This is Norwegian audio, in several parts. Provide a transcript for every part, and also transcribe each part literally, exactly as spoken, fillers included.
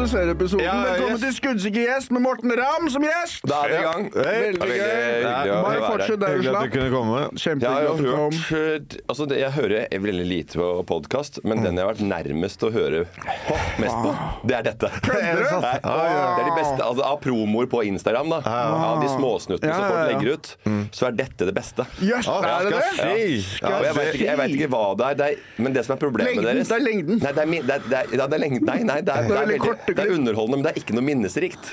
introdusere episoden. Ja, Velkommen yes. til Skuddsikker gjest med Morten Ramm som gjest. Da er vi i gang. Veldig gøy. Bare fortsett der du Hyggelig at slapp. du kunne komme. Jeg har Kjempehyggelig jo at du kom. hørt altså det, Jeg hører veldig lite på podcast, men den jeg har vært nærmest å høre på, mest på, det er dette. Kødder du? Nei, det er de beste altså, av promoer på Instagram, da. Av de småsnuttene Ja, som ja, folk ja. legger ut, så er dette det beste. Jøss, er det det? Ja, og jeg vet ikke, jeg vet ikke hva det er, det er, men det som er problemet Lengden, deres det er lengden. Nei, det er, mi- det er, det er, ja, det er lengden. Nei, nei, det er, det er, veldig veldig, korte det er underholdende, men det er ikke noe minnesrikt.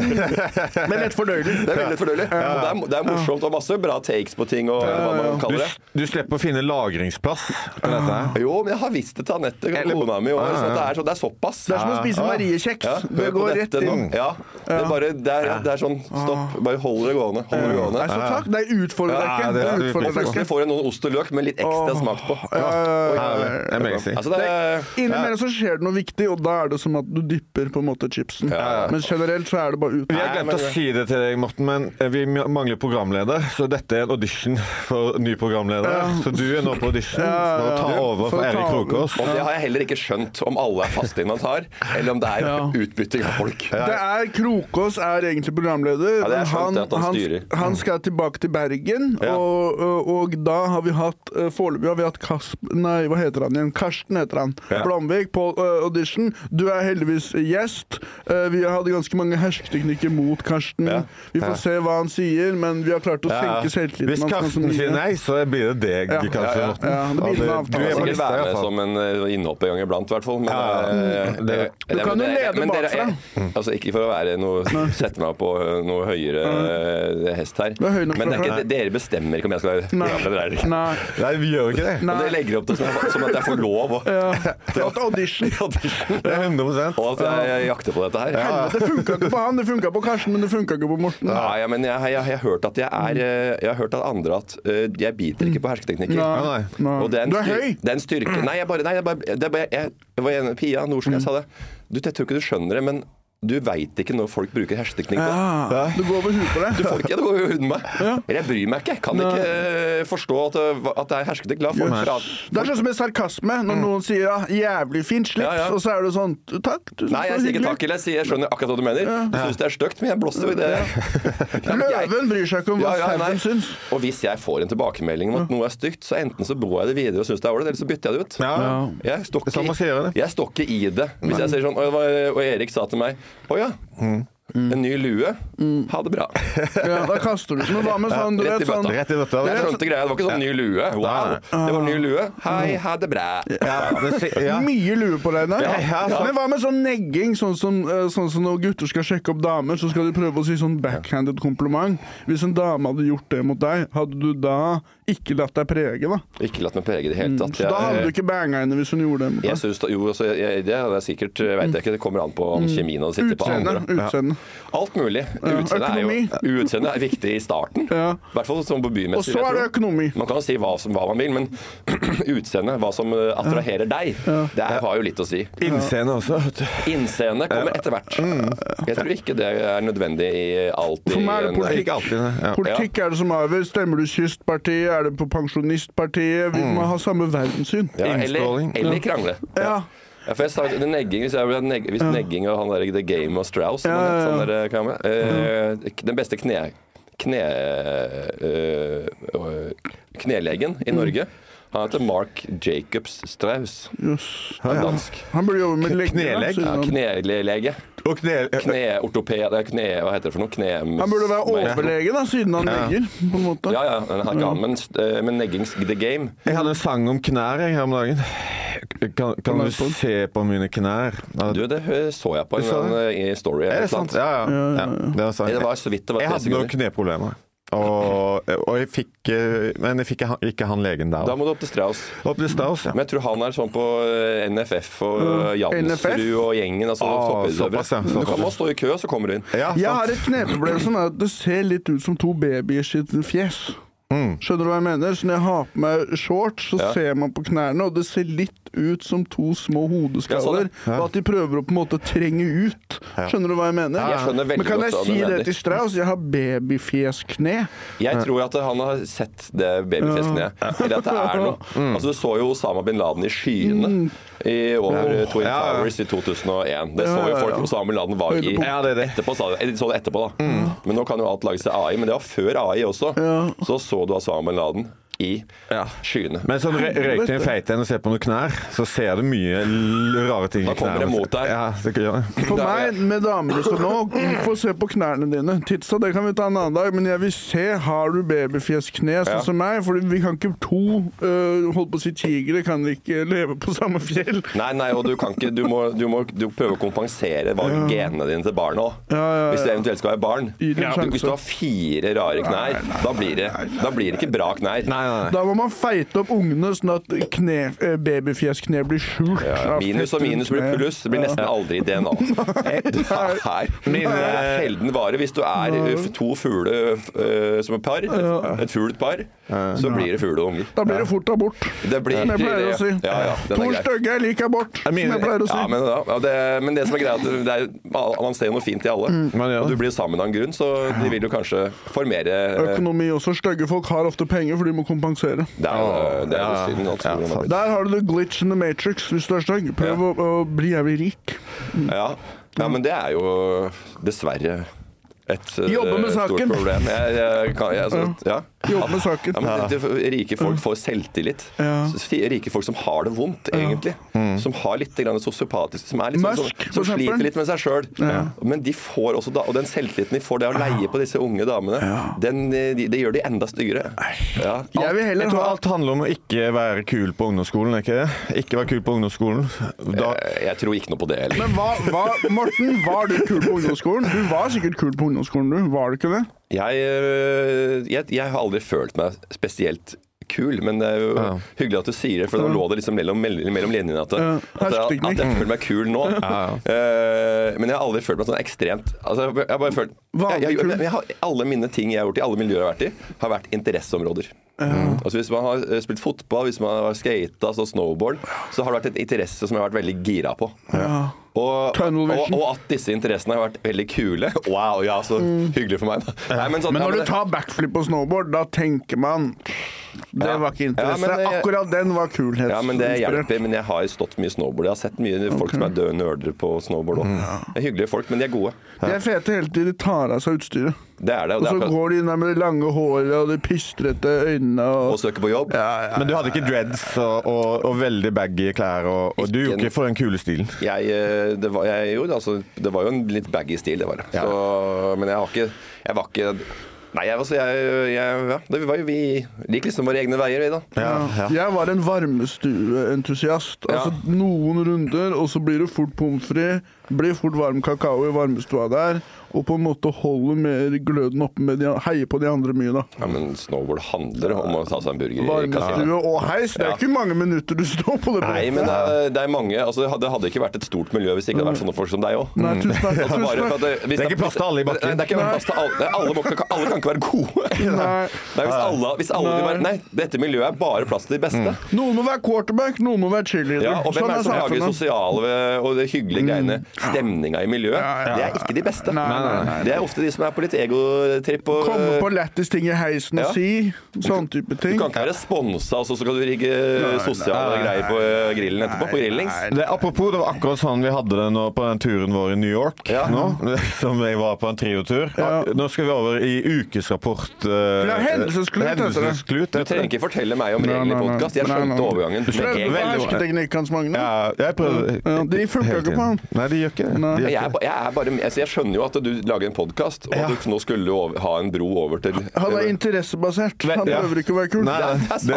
Men lett fordøyelig. Det er veldig fordøyelig. Og det, er, det er morsomt og masse bra takes på ting og hva man Du, kaller det. du slipper å finne lagringsplass på dette her. Jo, men jeg har visst det til Anette, kona mi, også, så det er, så det er såpass. Det er som å spise mariekjeks. Ja, Det hør på går dette rett inn. nå. Ja, det er bare det er, det er sånn stopp, bare hold det gående. Hold det gående. Nei, så takk. Det utfordrer deg Ja, ikke. det Det er- utfordrer Og deg plutselig ikke. får jeg noen ost og løk med litt ekstra smak på. Ja, ja, ja, Ja, ja. det er amazing. Altså, det er Innimellom så skjer det noe viktig, og da er det som at du dypper på en måte chipsen. Men generelt så er det bare ut. Vi har glemt å si det til deg, Morten, men vi mangler programleder, så dette er en audition for ny programleder. Så du er nå på audition for å ta over For for å ta Erik over. Krokås. Og det har jeg heller ikke skjønt om alle er fastinventar, eller om det er Ja. utbytting av folk. Det er Krokås er egentlig programleder. Ja, det er men skjønt at han han, styrer. han skal tilbake til Bergen, Ja. og, og, og da har vi hatt uh, foreløpig har vi hatt Kasp... Nei, hva heter han igjen? Karsten heter han. Ja. Blomvik på uh, audition. Du er heldigvis gjest. Uh, vi hadde ganske mange hersketeknikker mot Karsten. Ja. Vi får se hva han sier, men vi har klart å Ja. senke selvtilliten Hvis hans ganske Karsten mye. sier nei, så blir det deg, Ja. kanskje, Ja, ja. Morten. Ja, det blir med Ja, avtale. du er Jeg på skal lista, være i med hvert fall. som en uh, innhopp en gang iblant, i hvert fall. Men, Ja. uh, Det- det- Du det- kan jo men det- lede men dere bakfra. er- Altså, ikke for å være noe sette meg på uh, noe høyere uh, hest her, Du er høy nok men det er fra ikke, dere bestemmer ikke om jeg skal være Nei. programleder eller ikke. Nei. Nei, vi gjør ikke det. Men dere legger opp det som, som at jeg får lov å Ja. Det var et audition. Det er hundre prosent. og at jeg, jeg jakter på dette her. Helvete, det funka ikke på han, det funka på Karsten, men det funka ikke på Morten. Nei, ja, men jeg, jeg, jeg har hørt at jeg er uh, Jeg har hørt at andre at uh, jeg biter ikke på hersketeknikker. Nei. Nei. Og det er en Du er styr- høy. Det er en styrke. Nei, jeg bare, nei, jeg bare det er bare, jeg, det var en, Pia Norsk, jeg sa det. Du, jeg tror ikke du skjønner det, men du veit ikke når folk bruker hersketeknikk. da. Ja, du går over huet på Du det. får ikke, det går jo under meg. Eller jeg bryr meg ikke. Jeg kan ikke eh, forstå at, det- at det er hersketeknikk. La folk prate. Det er sånn som med sarkasme, når noen sier ja, 'jævlig fint slips', Ja, ja. og så er det sånn 'takk'. Du, Nei, jeg sier ikke takk, eller jeg sier jeg skjønner akkurat hva du mener. Du syns det er stygt, men jeg blåser jo i det. Ja, men jeg- Løven bryr seg ikke om hva Ja, ja, nei. sauen syns. Og hvis jeg får en tilbakemelding om at noe er stygt, så enten så bor jeg det videre og syns det er ålreit, eller så bytter jeg det ut. Ja. Jeg står Det er sånn man ikke, sier i- det. jeg står ikke i det. Hvis jeg sier sånn, og, det var- og Erik sa til meg å ja, en ny lue, ha det bra. Ja, da kaster du den. Men hva med sånn, du Rett i vet, sånn bøtta. Rett i døtta. Jeg skjønte greia, det var ikke sånn ny lue. Wow, det var ny lue. Hei, ha det bra. Ja, men si- ja. Mye lue på deg der. Ja, ja, så- Men hva med sånn negging? Sånn som, eh, sånn som når gutter skal sjekke opp damer, så skal de prøve å si sånn backhanded kompliment. Hvis en dame hadde gjort det mot deg, hadde du da ikke latt deg prege, da? Ikke latt meg prege i det hele tatt. Så da hadde du Jeg, ikke banga henne hvis hun gjorde det mot jeg deg? synes da, jo, altså, jeg, det hadde jeg sikkert, vet jeg ikke, det kommer an på om kjemien hadde sittet på Utseende. andre. Utseende. Alt mulig. Utseende er jo utseende er viktig i starten. Ja. I hvert fall som på Og bymessig. så er det økonomi. Man kan jo si hva, som, hva man vil, men utseende, hva som eh, attraherer deg, det er, har jo litt å si. Innscene også. vet du. Innseendet kommer etter hvert. Jeg tror ikke det er nødvendig i alt i For meg er det en- politikk. Ikke alltid. det. Ja. Politikk er det som avgjør. Stemmer du Kystpartiet? Er det på Pensjonistpartiet? Vi må ha samme verdenssyn. Ja, eller, Innstråling. eller krangle. Ja. Ja, for jeg sa det negging, hvis, jeg, neg, hvis negging og han der The Game of Strauss som Ja, han het, ja, ja. sånn der, kan jeg, eh, den beste kne, kne, øh, øh, knelegen i Norge, han heter Mark Jacobs Strauss. Jøss. Han er dansk. Han burde jobbe med legger. da, Knelegg? synes Ja, han. knelege. Og kne... Kneortoped, det er kne, hva heter det for noe? Kne... Han burde være overlege, da, siden han legger, på en måte. Ja, ja, den har ikke han, men, eh, men neggings The Game. Jeg hadde en sang om knær jeg, her om dagen. Kan, kan du se på mine knær? Du, det hø- så jeg på en Du så det? eller annen, eh, story. Er eller det sant? noe Ja, ja. ja. Det var sant. Det var så vidt det var Jeg tre hadde noen sekunder. kneproblemer. Og, og jeg fikk eh, Men jeg fikk han- ikke han legen der. Da må du opp til Strauss. Opp til Strauss, ja. Men jeg tror han er sånn på eh, N F F og eh, N F F? Jansrud og gjengen. Altså Ah, toppidrettsutøvere. såpass, ja, Du såpass. kan bare stå i kø, så kommer du inn. Ja, Jeg har sant. et kneproblem som er at det ser litt ut som to babyer sitt fjes. Mm. Skjønner du hva jeg mener? Så når jeg har på meg shorts, så ja. ser man på knærne, og det ser litt ut som to små hodeskaller, ja, og at de prøver å på en måte trenge ut. Skjønner du hva jeg mener? Ja, jeg skjønner veldig Men kan godt jeg si det til Strauss? Jeg har babyfjeskne. Jeg tror at han har sett det babyfjeskne. Eller at det er noe. Mm. Altså, du så jo Osama bin Laden i skyene mm. i over ja. Twin Towers i to tusen og en. Det så jo folk. Osama bin Laden var i ja, det det. etterpå, sa de. De så det etterpå, da. Mm. Men nå kan jo alt lage seg A I. Men det var før A I også. Ja. Så så du Osama bin Laden i ja. skyene. Men sånn røyk til en feit en og ser på noen knær, så ser du mye rare ting i knær. Da kommer det mot deg. Ja, det gjør det. For meg, med damer som nå, få se på knærne dine. Tidsa, det kan vi ta en annen dag, men jeg vil se, har du babyfjeskne sånn ja. som meg? For vi kan ikke to, uh, holdt på å si tigre, kan ikke leve på samme fjell. Nei, nei, og du kan ikke, du må, du må du prøve å kompensere hva ja. genene dine til barn også. Ja, ja, ja. Hvis du eventuelt skal være barn. Ja. Hvis du har fire rare knær, nei, da blir det, da blir det ikke bra knær. Nei. Da må man feite opp ungene sånn at kne, babyfjeskne blir skjult. Ja, minus og minus blir pluss. Det blir nesten aldri D N A. Det er sjelden vare. Hvis du er to fugler uh, som et par, et fuglet par, så blir det fugle og unger. Da blir det fort abort. Det blir, som jeg pleier å si. Ja, ja, to stygge er like abort, som jeg pleier å si. Ja, men, ja, det, men det som er greit, det er, man ser noe fint i alle. Mm. Og du blir sammen av en grunn, så de vil jo kanskje formere økonomi også. Stygge folk har ofte penger, for de må kompensere. Det er, det er ja. synd, altså. Ja, der har du the glitch in the matrix, hvis du er stygg. Prøv ja. å, å bli jævlig rik. Ja. ja, men det er jo dessverre et Jobbe med stort saken. problem. Jeg, jeg, kan, jeg, altså, ja. Jobbe med saken. Ja, men det, det, rike folk får selvtillit. Ja. Rike folk som har det vondt, egentlig. Mm. Som har litt grann sosiopatisk, som, er litt sånn, som, som sliter litt med seg selv. Ja. Men de får også, og den selvtilliten de får, det å leie på disse unge damene, ja. den, de, det gjør de enda styggere. Ja. Jeg, vil heller jeg tror alt handler om å ikke være kul på ungdomsskolen, ikke det? Ikke være kul på ungdomsskolen. Da... Jeg, jeg tror ikke noe på det heller. Men hva, hva, Morten, var du kul på ungdomsskolen? Du var sikkert kul på ungdomsskolen, du. Var du ikke det? Jeg, jeg, jeg har aldri følt meg spesielt kul, men det er jo ja. hyggelig at du sier det, for da lå det liksom mellom, mellom linjene at, ja. at, jeg, at jeg føler meg kul nå. Ja. Uh, men jeg har aldri følt meg sånn ekstremt altså, jeg har bare følt jeg, jeg, jeg, jeg har, alle mine ting jeg har gjort i alle miljøer jeg har vært i, har vært interesseområder. Mm. Altså, hvis man har spilt fotball, hvis man har skatet, altså snowboard, så har det vært et interesse som jeg har vært veldig gira på. Ja. Og, og, og at disse interessene har vært veldig kule. Wow, ja, så mm. hyggelig for meg da. Nei, men, sånn, men når ja, men du tar backflip på snowboard, da tenker man det ja. var ikke interesse. Ja, det, akkurat den var kulhet. Ja, men det hjelper. Men jeg har stått mye snowboard. Jeg har sett mye folk okay. som er døde nerder på snowboard også. Ja. Det er hyggelige folk, men de er gode. De er fete hele tiden. De tar av seg utstyret. Det er det. Og, og så det er går de inn der med de lange håret og de pistrete øynene. Og, og søker på jobb. Ja, ja, ja. Men du hadde ikke dreads og, og, og veldig baggy klær, og, og du gjorde ikke for den kule stilen? Jeg, det, var, jeg gjorde, altså, det var jo en litt baggy stil, det var det. Ja. Så, men jeg var ikke... Jeg var ikke Nei, jeg, altså, jeg, jeg, ja, det var jo vi liker liksom våre egne veier, vi da. Ja, ja. Jeg var en varmestueentusiast. Altså ja. noen runder, og så blir det fort pommes frites, blir fort varm kakao i varmestua der, og på en måte holde mer gløden oppe med de, heie på de andre mye da. Ja, men snowboard handler om å ta seg en burger. Varmestue og heis, det er ja. ikke mange minutter du står på det. Nei, men det er, det er mange, altså det hadde ikke vært et stort miljø hvis det ikke hadde vært sånne folk som deg også. Nei, tusen takk. Altså, bare for at det, det er ikke plass til alle i bakken. Det er ikke plass til alle. Alle, må, alle kan ikke være gode. Nei. Nei, hvis alle, hvis alle vil være, nei, dette miljøet er bare plass til de beste. Mm. Noen må være quarterback, noen må være cheerleader. Ja, og hvem er det som lager sosiale og det hyggelige greiene? Stemninga i miljøet, det er ikke de beste. Nei, nei, nei. Det er ofte de som er på litt egotripp og komme på lettest ting i heisen og ja. si sånn type ting. Du kan ikke være sponsa, og så skal du rigge sosiale greier på grillen etterpå, på grillings. Det, apropos, det var akkurat sånn vi hadde det nå på den turen vår i New York, ja. nå, som jeg var på en triotur. Ja. Nå skal vi over i ukesrapport. Uh, ja, hendelsesklut. Du trenger ikke fortelle meg om reglene i podcast. Jeg skjønte overgangen. Prøvde å hersketeknikk hans, Magne. Ja, jeg prøvde. Ja, de funker ikke på han. Nei, de gjør ikke det. De gjør ikke. Jeg, jeg, er bare, altså, jeg skjønner jo at du lager en podcast, og ja. du nå skulle over, ha en bro over til Han er interessebasert. Han ja. prøver ikke å være kul. Nei, det er sant. Det, det.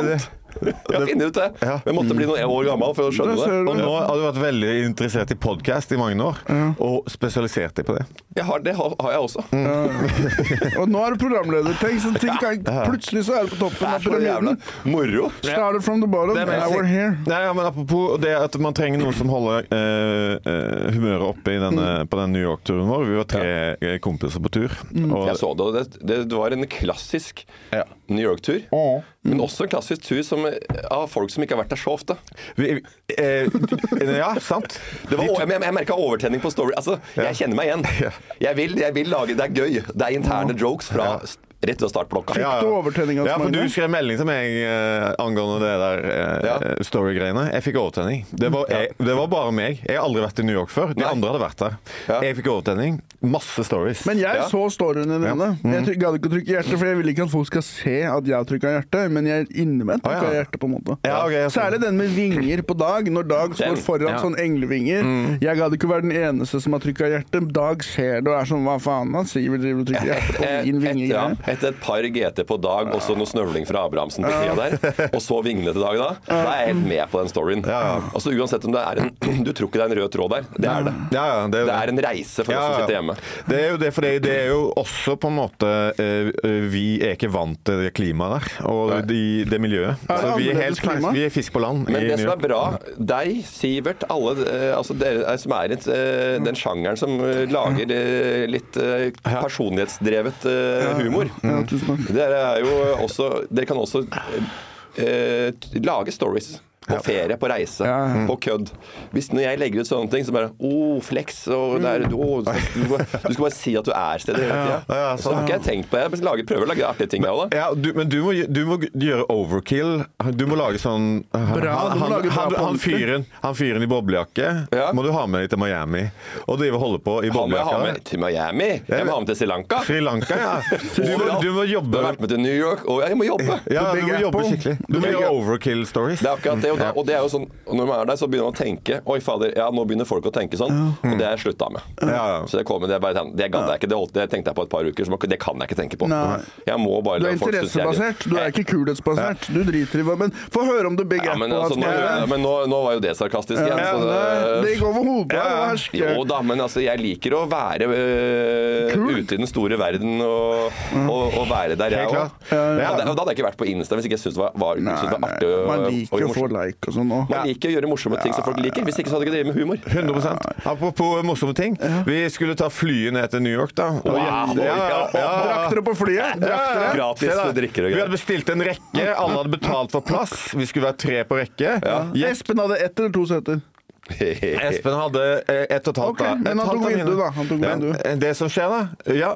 Jeg har funnet ut det. Ja. Jeg måtte bli noen år gammel for å skjønne det. Og nå har du vært veldig interessert i podcast i mange år, ja. og spesialisert deg på det. Jeg har, det har, har jeg også. Mm. Og nå er du programleder. Tenk sånn ting kan, plutselig så er du på toppen av pyramiden. Moro. Started from the bottom, and now we're here. Nei, ja, men apropos det at man trenger noen som holder uh, uh, humøret oppe i denne, mm. på den New York-turen vår. Vi var tre ja. kompiser på tur. Mm. Og jeg så det, og det, det var en klassisk ja. New York-tur. Mm. Men også en klassisk tur som, av folk som ikke har vært der så ofte. Vi, eh, ja, sant. Det var, jeg jeg merket overtenning på story. Altså, jeg kjenner meg igjen. Jeg vil, jeg vil lage, det er gøy. Det er interne jokes fra rett ved startblokka. Fikk du overtenning? Ja, for du skrev melding til meg uh, angående det der uh, ja. story-greiene. Jeg fikk overtenning. Det var, jeg, det var bare meg. Jeg har aldri vært i New York før. De Nei. andre hadde vært der. Ja. Jeg fikk overtenning. Masse stories. Men jeg ja. så storyene dine. Ja. Mm. Jeg gadd ikke å trykke hjerte, for jeg vil ikke at folk skal se at jeg trykker hjerte, men jeg er inni meg trykker ah, ja. hjerte, på en måte. Ja, okay, Særlig den med vinger på Dag. Når Dag står den. foran ja. sånn englevinger. Mm. Jeg gadd ikke være den eneste som har trykket hjerte. Dag ser det og er sånn, hva faen, han sier vel driver og trykker hjerte på min vinger. Ja. Etter et par G T på Dag, og så noe snøvling fra Abrahamsen på siden der, og så vingene til Dag da, da er jeg helt med på den storyen. Ja, ja. Altså uansett om det er en, du tror ikke det er en rød tråd der, det er det. Ja, ja, det, er det. det er en reise for ja, oss som sitter hjemme. Det er jo det, for det, det er jo også på en måte, uh, vi er ikke vant til det klimaet der, og de, det miljøet. Så vi er helt klart, vi er fisk på land. Men det som er bra, deg, Sivert, alle, uh, altså dere som er i uh, den sjangeren som uh, lager uh, litt uh, personlighetsdrevet uh, humor. Ja, tusen takk. Dere er jo også, dere kan også eh, lage stories på ferie, på reise, ja, ja. på kødd. Hvis når jeg legger ut sånne ting, så bare oh, flex, og der, oh, du, skal, du skal bare si at du er stedet hele tiden. Ja, ja, så, så har ikke jeg tenkt på det. Jeg lager, prøver å lage artige ting med det. Ja, du, men du må, du må gjøre overkill. Du må lage sånn bra, han, han, han, han, fyren, han fyren i boblejakke ja. må du ha med til Miami. Og drive og holde på i boblejakka. Ha med til Miami? Jeg må ha med til Sri Lanka. Sri Lanka, ja. Du må, du må jobbe. Du har vært med til New York, og jeg må jobbe. Ja, du må jobbe skikkelig. Du må gjøre overkill stories. Det er akkurat det. Og det er jo sånn, når man er der, så begynner man å tenke oi fader, ja, nå begynner folk å tenke sånn, og det er jeg slutta med. Ja, ja. Så det kommer, det, bare, det gadd jeg ikke, det, holdt, det tenkte jeg på et par uker, så det kan jeg ikke tenke på. Nei. Jeg må bare du er interessebasert, du er ikke kulhetsbasert, du driter i hva, men få høre om The Big Apple. Ja, men, altså, nå, men nå, nå var jo det sarkastisk igjen. Ja, så det, det gikk over hodet på ja, ja. Jo da, men altså, jeg liker å være øh, ute i den store verden og, og, og være der, jeg òg. Ja, ja. Da hadde jeg ikke vært på Insta hvis ikke jeg syntes det var, var, nei, det var artig. Man liker å få like og sånn òg. Man liker å gjøre morsomme ting som folk liker. Hvis ikke så hadde jeg ikke drevet med humor. hundre prosent. Apropos morsomme ting. Vi skulle ta flyet ned til New York, da. Wow. Ja, ja, ja. Drakk dere på flyet? Ja, gratis drikker og greier. Vi hadde bestilt en rekke. Alle hadde betalt for plass. Vi skulle være tre på rekke. Ja. Espen hadde ett eller to seter. Espen hadde ett og et halvt. Okay, men han tok vindu, da. Han tok vindu. Men det som skjer, da ja,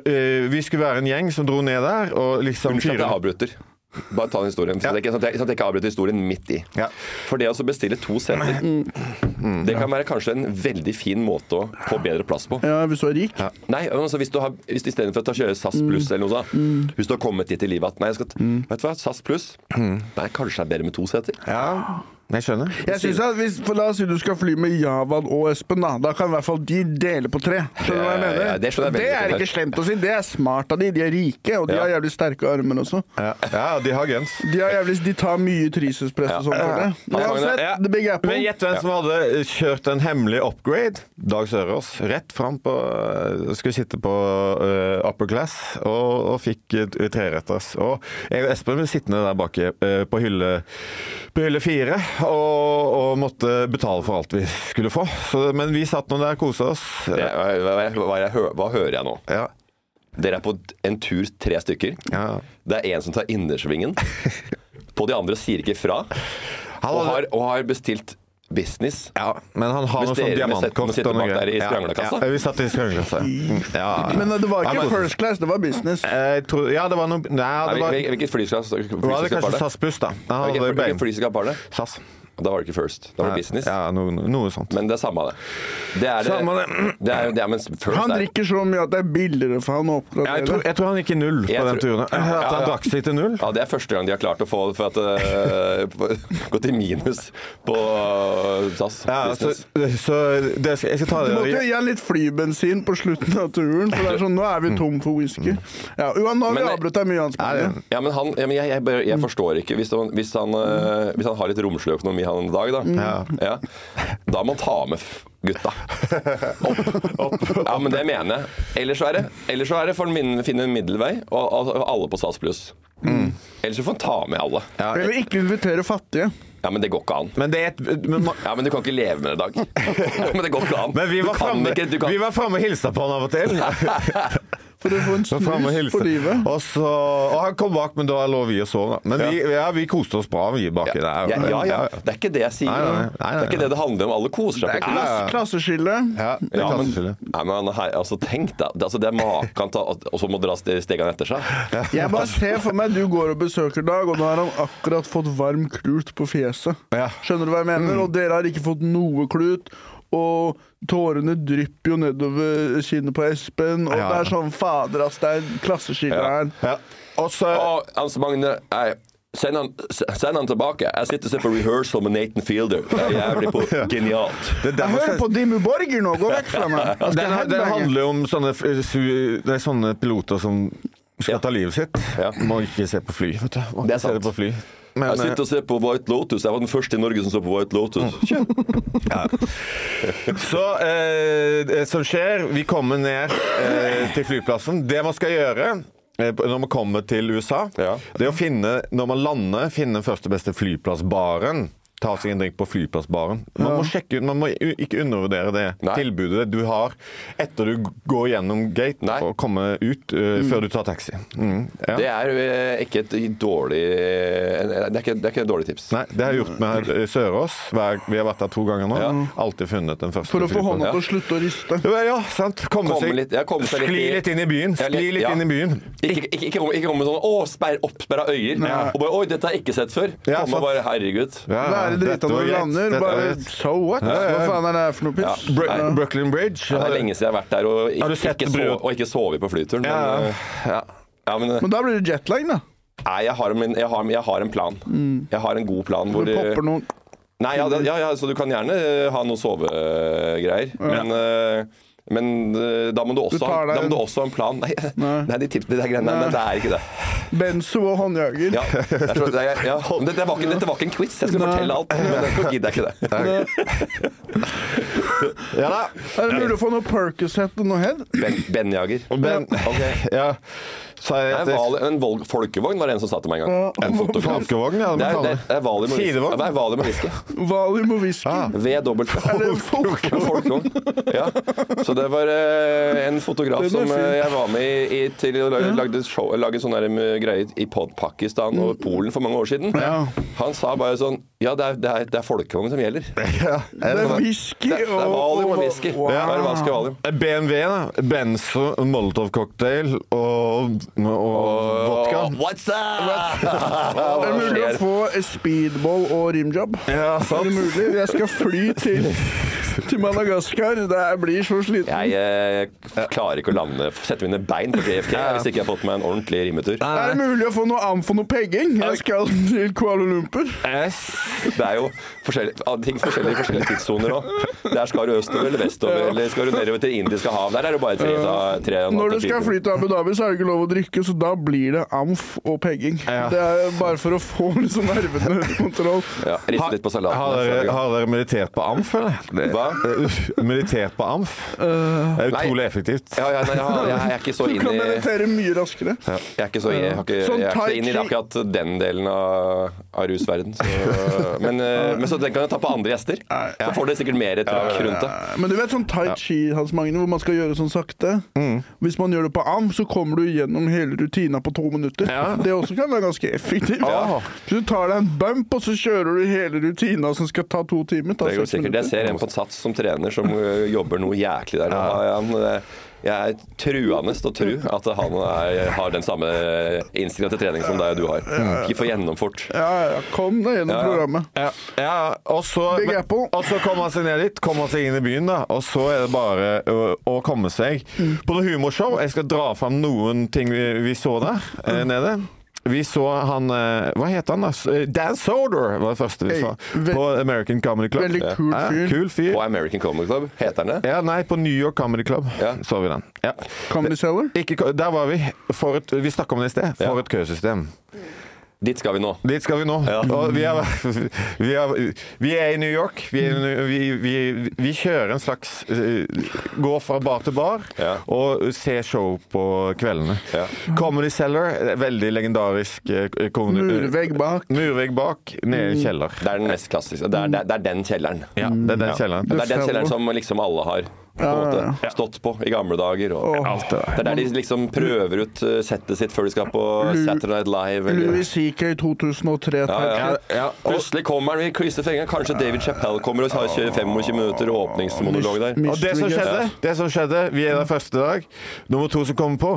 vi skulle være en gjeng som dro ned der og liksom Unnskyld at jeg avbryter. Bare ta den historien, så ja. sånn at jeg ikke avbryter historien midt i. Ja. For det å bestille to seter, mm. det kan være kanskje en veldig fin måte å få bedre plass på. Ja, hvis du er rik. Ja. Nei, altså hvis du har, hvis i stedet for å kjøre SAS Plus eller noe sånt, mm. hvis du har kommet dit i livet at nei, jeg skal, mm. vet du hva, SAS Plus, mm. nei, kanskje det er bedre med to seter. Ja. Jeg skjønner. Jeg synes at hvis, for La oss si du skal fly med Javad og Espen, da Da kan i hvert fall de dele på tre. Skjønner du hva jeg mener? Ja, det, jeg det er ikke slemt å si. Det er smart av de. De er rike, og de ja. har jævlig sterke armer også. Ja, ja de har guns. De, har jævlig, de tar mye trisuspress og sånn for det. Men uansett, ja. The Big Apple. Men gjett hvem som hadde kjørt en hemmelig upgrade? Dag Sørås. Rett fram på Skulle sitte på uh, upper class og, og fikk uh, treretters. Og jeg og Espen ble sittende der bak uh, på hylle på hylle fire. Og, og måtte betale for alt vi skulle få. Så, men vi satt nå der og koset oss. Det, hva, hva, hva, hva hører jeg nå? Ja. Dere er på en tur tre stykker. Ja. Det er en som tar innersvingen. På de andre sier ikke fra. Og har, og har bestilt business. Ja, men han har noe sånn diamantkort. Sitter bak der i skranglekassa. Ja, vi satt i skranglekassa. Ja. Men det var ikke first class, det var business. Jeg tror, ja, det var noe... Nei, det var... Hvilket flyselskap var det? Kanskje SAS Plus, da. Hvilket flyselskap var det? SAS. Da var det ikke First, da var det Business. Ja, noe, noe sånt. Men det er samme det. Det er det. Samme det. det, er, det er, men first Han er, drikker så mye at det er billigere for han å oppgradere. Jeg tror, jeg tror han gikk i null på Jeg den tror- turen. At han Ja, ja. drakk seg til null. Ja, det er første gang de har klart å få for at uh, gå til minus på uh, S A S Ja, så, Business. så det, skal- jeg skal ta Du det måtte jo gi han litt flybensin på slutten av turen, for det er sånn, nå er vi tom for whisky. Ja, Johan, nå har vi Men- avbrutt deg mye, Hans Magne. Ja, men han, ja, men jeg, jeg, bare- jeg forstår ikke hvis han, hvis, han, uh, hvis han har litt romslig økonomi han en dag, da. Ja. Ja, da må han ta med f- gutta. Opp, opp. Ja, men det mener jeg. Ellers så er det, ellers så er det for å min- finne en middelvei, og, og, og alle på S A S pluss. Mm. Ellers så får han ta med alle. Ja, Eller ikke invitere fattige. Ja, men det går ikke an. men det er et men, ma- Ja, men du kan ikke leve med det i dag. Ja, men det går ikke an. men vi Du var kan framme ikke- du kan- Vi var framme og hilste på han av og til. For å få en Så framme og snus hilste. for livet. Og, så, og han kom bak, men da lå vi og sov. Da. Men vi, ja, vi koste oss bra, vi baki Ja, der. ja, ja, ja. Det er ikke det jeg sier. Nei, nei, nei, nei, Det er ikke det det handler om. Alle koser seg Det på er kurs. klass, klasseskille. Ja, det er Ja, men, klasseskille. nei, men her, altså, tenk deg. Det, altså, det er maken til at- og så må dra ste- stegene etter seg. Jeg bare ser for meg du går og besøker Dag, og nå har han akkurat fått varm klut på fjeset. Ja. Skjønner du hva jeg mener? Og dere har ikke fått noe klut. Og tårene drypper jo nedover kinnet på Espen. Og Ja. det er sånn fader, ass. Det er klasseskille Ja. her. Ja. Og så Å, Hans Magne, nei, send han, send han tilbake. Jeg sitter og ser på rehearsal med Nathan Fielder. Det er jævlig på genialt. det, der Jeg må hører på Dimmu Borger nå! Gå vekk fra meg! Jeg skal Den, den headbange. handler jo om sånne, f- su- det er sånne piloter som skal Ja. ta livet sitt. Ja. Må ikke se på fly. Vet du. Må Det er ikke se sant. det på fly. Men, Jeg sitter og ser på White Lotus. Jeg var den første i Norge som så på White Lotus. eh, så eh, det som skjer, vi kommer ned eh, til flyplassen. Det man skal gjøre eh, når man kommer til U S A, Ja. det er å finne, når man lander, finne den første beste flyplassbaren. Ta seg en drink på flyplassbaren. Man må sjekke ut, man må u- ikke undervurdere det Nei. tilbudet du har etter du går gjennom gate Nei. og kommer ut uh, før du tar taxi. Mm, ja. Det er eh, ikke et dårlig Det er ikke, det er ikke et dårlig tips. Nei, det har jeg gjort med eh, Sørås. Hver- Vi har vært der to ganger nå. Ja. Alltid funnet den første For å få flyplassen. hånda til å slutte å riste. Ja, ja, sant. Komme Komme seg, litt- ja, komme seg litt skli i- litt inn i byen. Ja, Skli litt ja. inn i byen. Ikke, ikke, ikke, komme, ikke komme med sånn 'Å, sperr, oppsperra øyer'. Og bare 'Oi, dette har jeg ikke sett før'. Ja, Komme sant. bare 'Herregud'. Ja, Være drita dette var når du greit. lander. Dette var Bare greit. so what? Hva faen er det her for noe piss? Ja. Bru Nei. Brooklyn Bridge. Ja, det er lenge siden jeg har vært der og Har du ikke, sett ikke, brud- så, og ikke sovet på flyturen. Ja, Men, eh, ja. ja, men eh, Men da blir det jetlag, da. nei, jeg har, en, jeg, har, jeg har en plan. Jeg har en god plan. Hvor, Du popper noen nei, ja, det- ja, ja, så du kan gjerne eh, ha noen sovegreier. Men, eh, men eh, da må du også, Du ha, tar deg da må en- du også ha en plan. Nei, Nei. nei de tipsene, det, er greiene, nei, det er ikke det. benzo og håndjager. Ja, det er så, det er, ja. Men dette, var ikke, dette var ikke en quiz. Jeg skal Nei. fortelle alt. Men nå gidder jeg ikke det. Ja da. Er det mulig å få noe Percocet og noe head? Ben, Benjager. Men, ja. Så jeg, Nei, det, Val- en Vol- folkevogn var det en som sa til meg en gang. En fotograf. Folkevogn, ja. Det Det er, må det kalle det. er Valium og whisky. Sidevogn? Ja, det er Valium og whisky. Valium og whisky. Ah. V-dobbelt. Er det en folk? En folkevogn. Ja. Så det var eh, en fotograf Den er som fin. eh, jeg var med i, i til å lage, lagde show, lage sånne der, eh, greier i Pod- Pakistan og Polen for mange år siden. Ja. Han sa bare sånn Ja, det er, det er, det er folkevogn som gjelder. Ja. Det er whisky Det, det er Valium og whisky. Wow. Ja. Bare vask og Valium. B M W, da. Benzo, Molotov-cocktail og, og vodka. What's up? Er det mulig å få speedball og rimjob? Ja, Er sant. det mulig? Jeg skal fly til, til Madagaskar. Det blir så sliten. Jeg eh, klarer ikke å lande Sette mine bein på J F K hvis ikke jeg har fått meg en ordentlig rimetur. Er det mulig å få noe amf og noe pegging? Jeg skal til Kuala Lumpur. Yes. Det er jo forskjellige, ah, ting forskjellige, forskjellige tidssoner òg. Der skal du østover eller vestover, eller skal du nedover til Indiske hav. Der er det bare tre, tre og en Når halv du skal time. fly til Abu Dhabi, så er det ikke lov å drikke, så da blir det amf og pegging. Ja. Det er bare for å få liksom nervene under kontroll. Ja, Riste litt på salaten. Har dere, har dere meditert på amf, eller? Det, Hva? meditert på amf? Det er utrolig effektivt. Ja, ja, nei, jeg, har- jeg er ikke så Du inn kan i meditere mye raskere. Jeg er ikke så, jeg har ikke, Sånn jeg er ikke tai så inn i chi. akkurat den delen av, av rusverden. Så, men, eh, men så den kan jeg ta på andre gjester. Så får dere sikkert mer trakk rundt det. Men du vet sånn tai chi, Hans Magne, hvor man skal gjøre sånn sakte? Hvis man gjør det på amf, så kommer du gjennom hele rutina på to minutter. Ja. Det også kan være ganske effektivt. Ja. Så du tar deg en bump, og så kjører du hele rutina som skal ta to timer. Ta Det går seks sikkert. Jeg minutter. ser en på Sats som trener som ø, jobber noe jæklig der. Da har han, ø, jeg er truende til å tro at han er, har den samme innstillingen til trening som deg og du har. Ikke få gjennom fort. Ja, ja, kom deg gjennom Ja. programmet. Ja, ja og, så, Big Apple. og så kommer han seg ned litt, kommer han seg inn i byen, da. Og så er det bare å, å komme seg på noe humorshow. Jeg skal dra fram noen ting vi, vi så der eh, nede. Vi så han, hva heter han da? Dan Soder var det første vi så. På American Comedy Club. Veldig kul fyr. Ja, kul fyr. På American Comedy Club, heter han det? Ja, nei, på New York Comedy Club Ja. så vi den. Ja. Comedy Cellar? Ikke, der var vi, for et, vi snakket om det i sted, for Ja. et køsystem. Dit skal vi nå. Dit skal vi nå. Ja. Og vi, er, vi, er, vi er i New York. Vi, er, vi, vi, vi kjører en slags uh, Går fra bar til bar Ja. og ser show på kveldene. Ja. Comedy Cellar, veldig legendarisk uh, comedy, Murvegg bak. Murvegg bak, nede i kjeller. Det er den mest klassiske. Det er, det er, det er den kjelleren. Ja, det er den kjelleren. Det er den kjelleren som liksom alle har på en måte stått på i gamle dager. Og Alt det der. det er der de liksom prøver ut uh, settet sitt før de skal på Saturday Night Live. Eller. Louis C K to tusen og tre. Ja, ja. Ja, ja. Og, Plutselig kommer han, vi krysser fingrene. Kanskje David Chappelle kommer og har kjører femogtjue minutter åpningsmonolog der. og det som skjedde, det som skjedde, vi er der første dag. Nummer to som kommer på.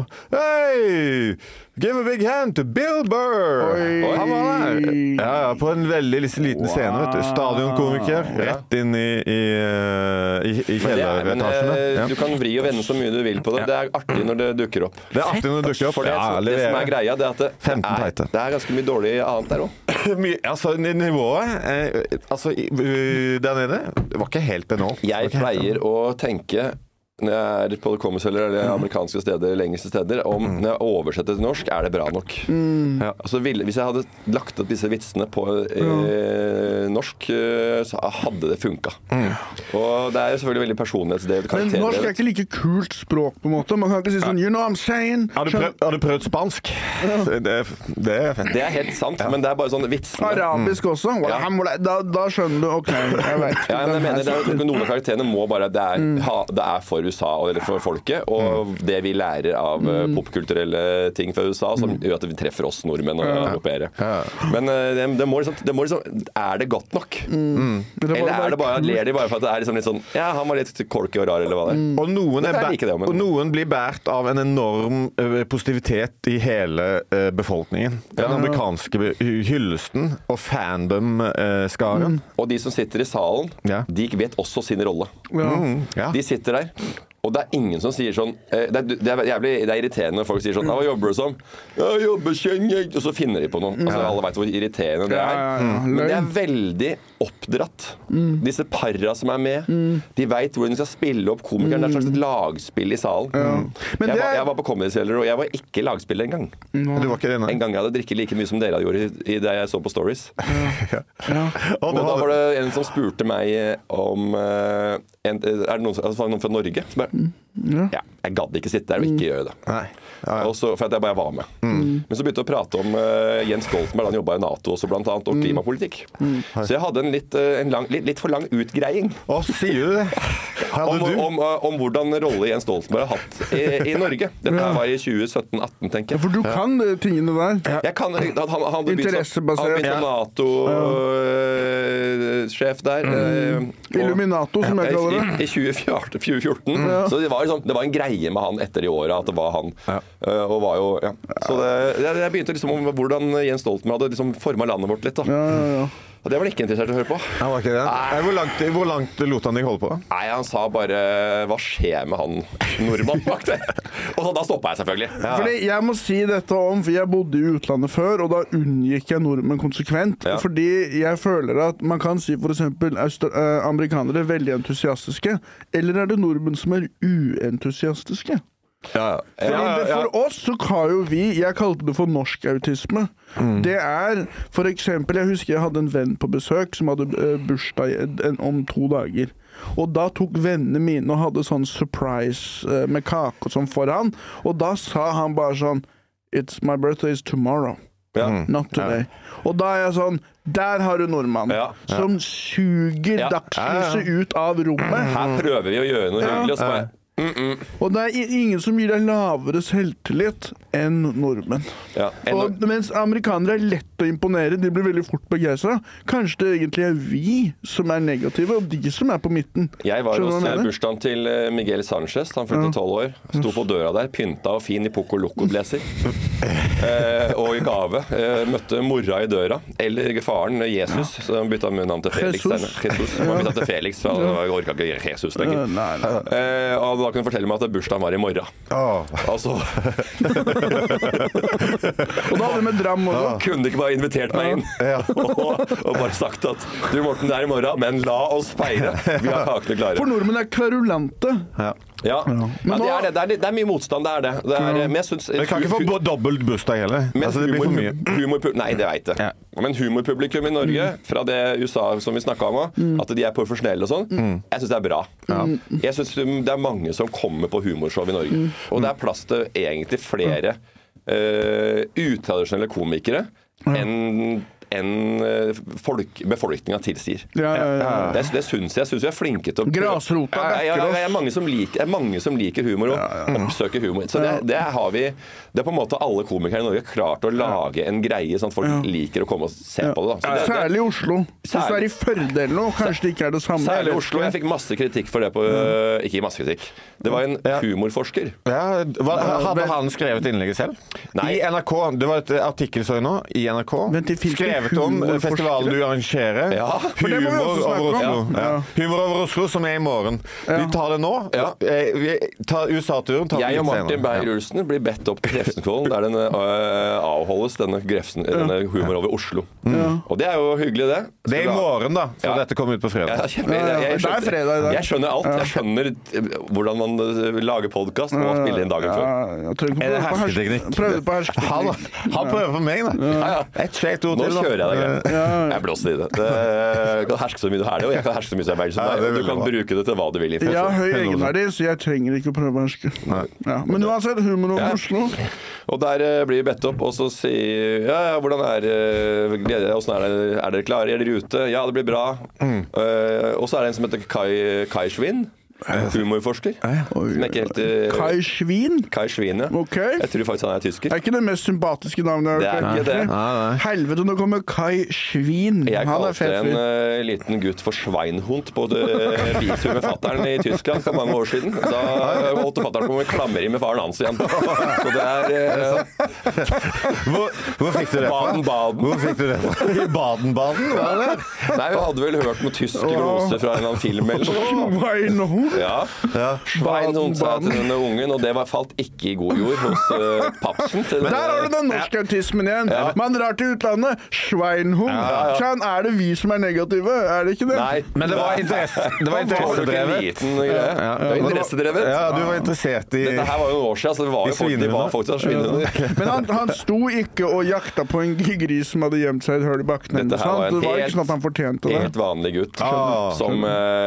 Hei! Give a big hand to Bill Burr! Oi. Han var der. Ja, ja, på en veldig liten scene, vet du. Stadionkomiker. Rett inn i, i, i, i Men det er, men, kjelleretasjene. eh, Ja. Du kan vri og vende så mye du vil på det. Det er artig når det dukker opp. Det er artig når det dukker opp. For det, Ja, det som leverer. er greia, det er at det, femten det, teite. er, det er ganske mye dårlig annet der òg. Mye- Altså, nivået eh, Altså, i- uh, der nede det var ikke helt enormt. Det var Jeg ikke helt pleier å tenke når jeg er på Comedy Cellar eller amerikanske steder, lengste steder, om når jeg oversetter til norsk, er det bra nok. Ja. Altså, ville- hvis jeg hadde lagt opp disse vitsene på eh, norsk, eh, så hadde det funka. Og det er jo selvfølgelig veldig personlighetsdrevet, Men norsk er karakterdrevet. ikke like kult språk, på en måte. Man kan ikke si sånn You know what I'm saying? Har du prøvd, har du prøvd spansk? Det, det er fint. Det er helt sant, men det er bare sånn vitsene. Arabisk også. Ja. Da, da skjønner du. OK, jeg vet. Ja, men jeg mener, det er, Noen av karakterene må bare Det er, ha, det er for U S A eller for folket, og det vi lærer av eh, popkulturelle ting fra U S A, som gjør at vi treffer oss nordmenn og europeere. Men eh, det, det, må liksom, det må liksom Er det godt nok? Eller er det bare, ler de bare for at det er liksom litt sånn Ja, han var litt korky og rar, eller hva det er. Og noen, er Jeg bæ- liker det, men- og noen blir båret av en enorm ø, positivitet i hele ø, befolkningen. Den amerikanske be- hyllesten og fandom-skaren. Og de som sitter i salen, Ja. de vet også sin rolle. Mm, ja. De sitter der. Og det er ingen som sier sånn eh, Det er, det er, jævlig, det er irriterende når folk sier sånn «Ja, Hva jobber du som?» «Ja, jeg jobber kjengen», og så finner de på noe. Altså, alle vet hvor irriterende det Ja, er. ja, ja. Men det er veldig oppdratt. Disse parra som er med, de vet hvordan de skal spille opp komikeren. Det er et slags lagspill i salen. Men Jeg, det var, er- jeg var på Comedy Cellar, og jeg var ikke lagspiller engang. Du var ikke det, nei? En gang jeg hadde drikket like mye som dere hadde gjort i, i det jeg så på Stories. Og Og det da var, var det en som spurte meg om eh, en, Er det noen, som- altså, noen fra Norge? Som bare, ja, jeg gadd ikke sitte der og ikke gjøre det. nei. Ja, ja. Og så, for at jeg bare var med. Men så begynte jeg å prate om eh, Jens Stoltenberg. Han jobba i NATO også, blant annet, og klimapolitikk. Så jeg hadde en litt, eh, en lang, litt, litt for lang utgreiing Å, sier du det? Hadde om, du? om, eh, om hvordan rolle Jens Stoltenberg har hatt i, i Norge. Dette her var i tjue sytten atten, tenker jeg. For du kan de tingene der. Jeg kan, at han, han hadde blitt som, han Interessebasert. hadde blitt som Nato-sjef der. eh, og- Illuminato, som jeg kaller det. I, i tjue fjorten. Så det var, liksom, det var en greie med han etter i året at det var han. Uh, og var jo, ja. Så det, jeg, jeg begynte liksom om hvordan Jens Stoltenberg hadde liksom forma landet vårt litt. Da. Ja, ja, ja. Og det var han ikke interessert i å høre på. Han var ikke det? Nei, hvor, langt, hvor langt lot han deg holde på? Nei, han sa bare 'hva skjer med han nordmannen bak det?' Og så, da stoppa jeg selvfølgelig. Ja. Fordi jeg må si dette om, for jeg bodde i utlandet før, og da unngikk jeg nordmenn konsekvent. Ja. Fordi jeg føler at man kan si for eksempel aust- eh, amerikanere veldig entusiastiske, eller er det nordmenn som er uentusiastiske? Ja, Fordi ja. det, for oss så har jo vi, jeg kalte det for norsk autisme. Det er, for eksempel, jeg husker jeg hadde en venn på besøk som hadde eh, bursdag i- en- om to dager. Og da tok vennene mine og hadde sånn surprise eh, med kake og sånn foran. Og da sa han bare sånn It's my birthday is tomorrow. Ja. Not today. Og da er jeg sånn Der har du nordmannen Ja. som suger Ja. dagslyset ut av rommet. Her prøver vi å gjøre noe hyggelig, og så bare Mm -mm. Og det er ingen som gir deg lavere selvtillit enn nordmenn. Ja, en og, mens amerikanere er lett å imponere, de blir veldig fort begeistret. Kanskje det egentlig er vi som er negative, og de som er på midten. Jeg var Skjønner hos du hva jeg mener? bursdagen til Miguel Sanchez, han fylte tolv år. Sto på døra der, pynta og fin i Poco Loco-blazer. eh, og i gave. Eh, møtte mora i døra. Eller faren, Jesus, så han bytta navn til Felix. Jesus. Jesus. Han bytta til Felix, for han orka ikke Jesus lenger. Nei, nei. Eh, og da kunne han fortelle meg at bursdagen var i morgen. Oh. Altså Og da hadde vi med dram også. kunne de ikke bare invitert meg inn og, og bare sagt at du Morten, det er i morgen, men la oss feire. Vi har kakene klare. For nordmenn er kverulante. Ja. Ja, ja. ja det, er det. Det, er, det er mye motstand, det er det. det er, men jeg synes, Vi kan ikke få dobbelt bursdag heller. Altså, det blir for mye. Humor, nei, det vet jeg. Ja. Men humorpublikum i Norge, fra det U S A som vi snakket om, mm. at de er profesjonelle og sånn, mm. jeg synes det er bra. Ja. Jeg synes det er mange som kommer på humorshow i Norge. Mm. Og det er plass til egentlig flere uh, utradisjonelle komikere ja. enn enn folk, befolkninga tilsier. Ja, ja, ja. Det, det syns jeg. Jeg syns vi er flinke til å Grasrota backer ja, ja, ja, er mange som liker, er mange som liker humor og ja, ja. oppsøker humor. Så det, det har vi Det er på en måte alle komikere i Norge klart å lage en greie sånn at folk ja. liker å komme og se ja. på det. Da. det Særlig i Oslo. Hvis det er i Førde eller noe, kanskje det ikke er det samme. Særlig i Oslo. Jeg fikk masse kritikk for det på ja. Ikke masse kritikk. Det var en ja. humorforsker. Ja, hadde han skrevet innlegget selv? Nei. I N R K. Det var et artikkel så jeg nå i N R K. Skrevet om festivalen du arrangerer. Ja. Humor over Oslo. Ja. Ja. Humor over Oslo, som er i morgen. Ja. Vi tar det nå. Ja. Vi tar U S A-turen. Jeg og Martin Beyer-Ulsen blir bedt opp til Grefsenkollen, der den uh, avholdes, denne, grefsen, ja. denne Humor over Oslo. Ja. Og det er jo hyggelig, det. Det er i morgen, da. Så ja. dette kommer ut på fredag. Ja, jeg, jeg, jeg, jeg, skjønner, jeg skjønner alt. Jeg skjønner hvordan man lager podcast og spiller inn dagen før. Er det hersketeknikk? Prøver på hersketeknikk. Han, han prøver for meg, da. Ja, ja. Et skjelt ord til. Nå kjører jeg deg. Ja. Jeg blåser i det. Du kan herske så mye du har det, og jeg kan herske så mye som jeg vil som deg. Og du kan bruke det til hva du vil. Jeg har høy egenverdi, så jeg trenger ikke å prøve å herske. Ja. Men uansett, humor over ja. Oslo. Og der blir vi bedt opp, og så sier ja, ja, hvordan er det? Hvordan er det? Er dere klare? Er dere ute? Ja, det blir bra. Mm. Uh, og så er det en som heter Kai, Kai Schwinn. Humorforsker. Som er ikke helt uh, Kai Schwinn? Kai Schwinn, ja. Okay. Jeg tror faktisk han er tysker. Det er ikke det mest sympatiske navnet jeg har hørt. Det er ikke det. Helvete, nå kommer Kai Schwinn. Jeg kalte en uh, liten gutt for Schweinhund på biltur med fatteren i Tyskland for mange år siden. Da holdt fatteren på med klammeri med faren hans igjen. Så det er uh, hvor, hvor fikk du det fra? Baden-Baden. Hvor fikk du det fra? I Baden-Baden? Hva er det? Nei, vi hadde vel hørt noen tysk glose fra en eller annen film eller noe. Schweinhund? Ja. ja. Schweinhund sa til denne ungen, og det var, falt ikke i god jord hos uh, papsen. Til der har du den norske autismen igjen. Ja. Man drar til utlandet. Schweinhund. Ja, ja. Sånn, er det vi som er negative? Er det ikke det? Nei, men det var, interesse, det var interessedrevet. Ja. Ja. Det var interessedrevet. Ja, du var interessert i Dette her var jo noen år siden, så det var jo folk, de var faktisk av svinehunder. Ja. Men han, han sto ikke og jakta på en gris som hadde gjemt seg i et høl i bakken. Dette her var en det var helt, ikke sånn at han fortjente det. Helt vanlig gutt ah. som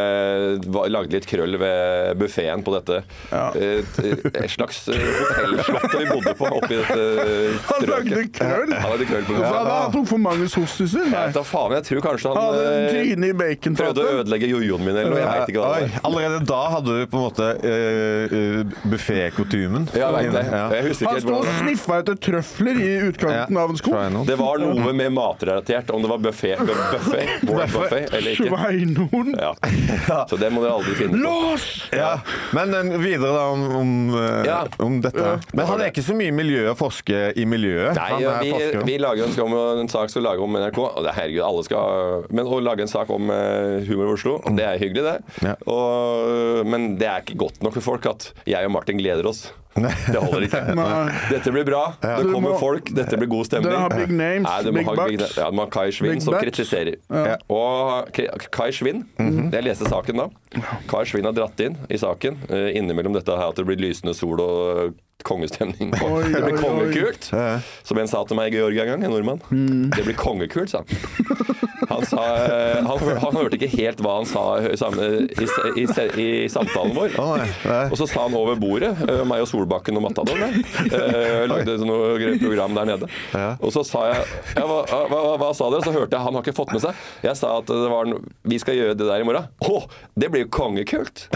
uh, lagde litt krøll ved buffeten på dette ja. et, et slags hotellslott vi bodde på oppi dette strøket. Han lagde krøll? Han lagde krøll på buffeten. Ja, han tok for mange sossiser? Jeg vet da faen, jeg tror kanskje han uh, bacon, prøvde å ødelegge jojoen min eller noe, jeg vet ikke hva det var. Allerede da hadde du på en måte uh, uh, buffetkostymen. Ja, jeg vet det. Ja. Jeg han stod og sniffa etter trøfler i utkanten ja. av en sko. Det var noe med matrelatert, om det var buffet, buffet, buffet eller ikke. Schweinhund. Ja. Så det må dere aldri finne på. Lås! Ja, men videre da om, om, ja. om dette. Ja. Men han er ikke så mye miljø å forske i miljøet. Nei, vi, vi lager en, om, en sak skal lage om N R K, og det er herregud, alle skal men å lage en sak om uh, humor i Oslo, det er hyggelig det. Ja. Og, men det er ikke godt nok for folk at jeg og Martin gleder oss. Det holder ikke. Dette blir bra. Ja. Det kommer må, folk. Dette blir god stemning. Dere har big names, Nei, big bucks. Big, ja, du må ha Kai Schwinn som kritiserer. Ja. Og Kai Schwinn, mm-hmm. jeg leste saken da. Kai Schwinn har dratt inn i saken, innimellom dette her at det blir lysende sol og kongestemning på. Oi, Det blir oi, kongekult. Som en sa til meg i Georg en gang, en nordmann. Mm. Det blir kongekult, sa han. Han, sa, han, han hørte ikke helt hva han sa i, i, i, i samtalen vår. Å, nei, nei. Og så sa han over bordet, meg og Solbakken og Matador der, eh, lagde noe program der nede. Ja. Og så sa jeg, ja, hva, hva, hva, hva sa dere? Så hørte jeg, han har ikke fått med seg. Jeg sa at det var, vi skal gjøre det der i morgen. Åh, det blir jo kongekult.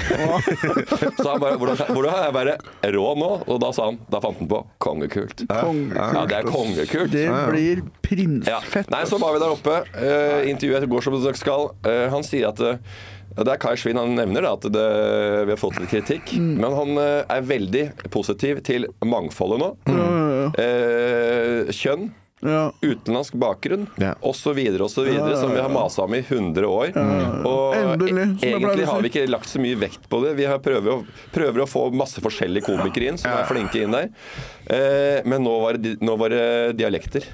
Så han bare, hvordan, hvordan er jeg bare rå nå? Og da sa han, da fant han på kongekult. Kongekult. Ja, det er kongekult. Det blir Ja. prinsfett. Nei, så var vi der oppe. Uh, intervjuet går som det skal. Uh, han sier at uh, det er Kai Schwinn, han nevner da, at det, vi har fått litt kritikk, mm. men han uh, er veldig positiv til mangfoldet nå. Ja, ja, ja. Uh, kjønn, Ja. utenlandsk bakgrunn, Ja. og så videre og så videre, Ja, ja, ja. som vi har maset om i hundre år. Og Endelig, som jeg pleier egentlig å har si. vi ikke lagt så mye vekt på det. Vi har prøver, å, prøver å få masse forskjellige komikere inn, som er flinke inn der. Uh, men nå var, det, nå var det dialekter.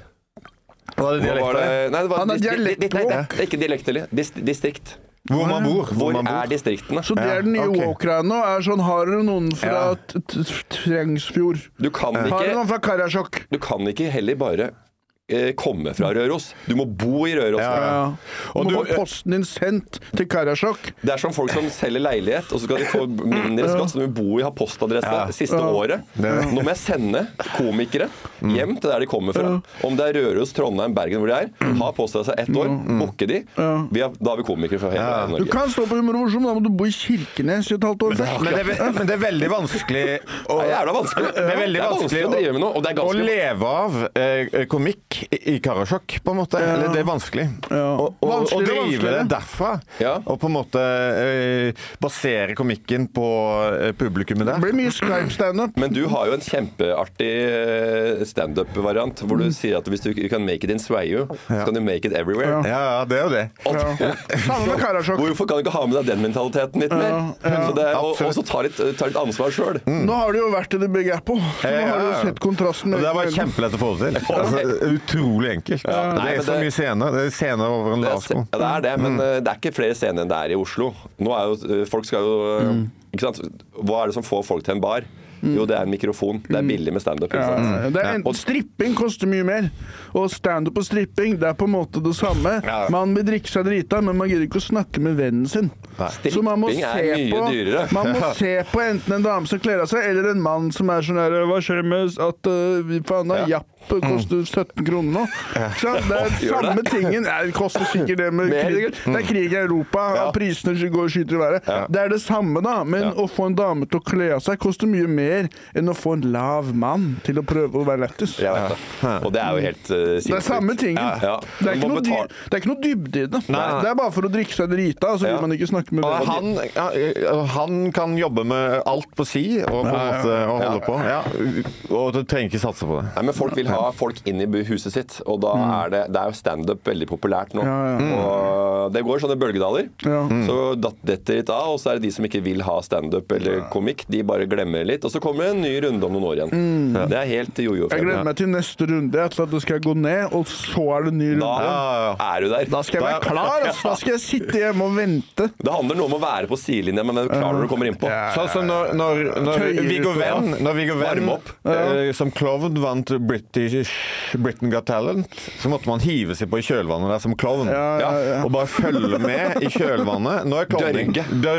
Var det Nå var det, dialekter? nei, det var Han er distri- dialekt- nei, nei, det er ikke dialekter, dis, distrikt. Hvor man bor. Hvor man bor. er distriktene? Så det er den nye ok. woke-greia nå. Er sånn, har dere noen fra Ja. t- t- Trengsfjord? Du kan Har dere ikke, noen fra Karasjok? du kan ikke heller bare eh, komme fra Røros. Du må bo i Røros. Ja. Ja. Og Og du må du- få posten din sendt til Karasjok. Det er som folk som selger leilighet, og så skal de få mindre skatt, så de må bo i, ha postadresse Ja. siste Ja. året. Nå må jeg sende komikere hjem til der de kommer fra. Om det er Røros, Trondheim, Bergen, hvor de er. Ha postadresse ett år, booke de. Vi har, da har vi komikere fra hele Ja. Du Norge. kan stå på Humor og Morsom, da må du bo i Kirkenes i et halvt år først. Men det, er, ve- men det er veldig vanskelig å, Det er jævla vanskelig. Det er veldig vanskelig å drive med noe, og det er å ganske leve av eh, komikk i Karasjok, på en måte. Eller det er vanskelig. Ja. Å- å- Å Vanskeligere og drive det vanskeligere. derfra. Ja. Og på en måte eh, basere komikken på eh, publikummet Det der. blir mye Skype-standup. Men du har jo en kjempeartig eh, standup-variant, hvor du sier at hvis du you can make it in Sveio, så kan du make it everywhere. Ja, ja, det er jo det. Ja. Samme med Karasjok. Hvorfor kan du ikke ha med deg den mentaliteten litt mer? Så det er, og, og så ta litt, ta litt ansvar sjøl. Nå har du jo vært i The Big Apple, så nå har du jo Ja, ja. sett kontrasten. Og det var kjempelett å få det til. Altså, utrolig enkelt. Ja. Det Nei, er men så det- mye scener. Det er scener over en Ja, lav sko. det er det, men eh, det er ikke flere scener enn det er i Oslo. Nå er jo, eh, folk skal jo eh, ikke sant? Hva er det som får folk til en bar? Jo, det er en mikrofon. Det er billig med standup. ikke sant? Ja, det er enten, stripping koster mye mer, og standup og stripping det er på en måte det samme. Ja. Man vil drikke seg drita, men man gidder ikke å snakke med vennen sin. Så man må Stripping er se mye på, dyrere. man må se på enten en dame som kler av seg, eller en mann som er sånn her Hva skjer med at uh, faen, da, Ja. Japp koster sytten kroner nå? Ikke sant? Det er Gjør samme det? tingen. Ja, det koster sikkert det med Mer, krig. sikkert. Det er krig i Europa, Ja. prisene går og skyter i været. Det er det samme, da. Men Ja. å få en dame til å kle av seg koster mye mer enn å få en lav mann til å prøve å være lættis. Jeg vet det. Og det er jo helt uh, Det er samme tingen. Ja. Det, er ikke Du må noe dy, betale- det er ikke noe dybde i det. Nei, nei. Det er bare for å drikke seg drita, og så vil Ja. man ikke snakke med Og vennen. han, ja, han kan jobbe med alt på si og på en måte og holde på. Ja. Og du trenger ikke satse på det. Nei, men Folk vil ha folk inn i huset sitt, og da er det, det er jo standup veldig populært nå. Ja, ja. Og Det går sånne bølgedaler. Ja. Så datt detter litt av, og så er det de som ikke vil ha standup eller komikk, de bare glemmer litt. Og så kommer det en ny runde om noen år igjen. Det er helt Jeg gleder jojo-feber. meg til neste runde. Jeg tror at det skal gå ned, og så er det ny runde. Da Ja, er du der. Da skal jeg være klar. Altså. Da skal jeg sitte hjemme og vente. Det handler noe om å være på sidelinja, men er du klar når du kommer innpå. Sånn som når, når, når Tøyer Viggo ut, ja. Venn, når Viggo Venn Varme opp. eh, som klovn vant British Britain Got Talent, så måtte man hive seg på i kjølvannet der som klovn. Ja, ja, ja. Og bare følge med i kjølvannet. Nå er klovning.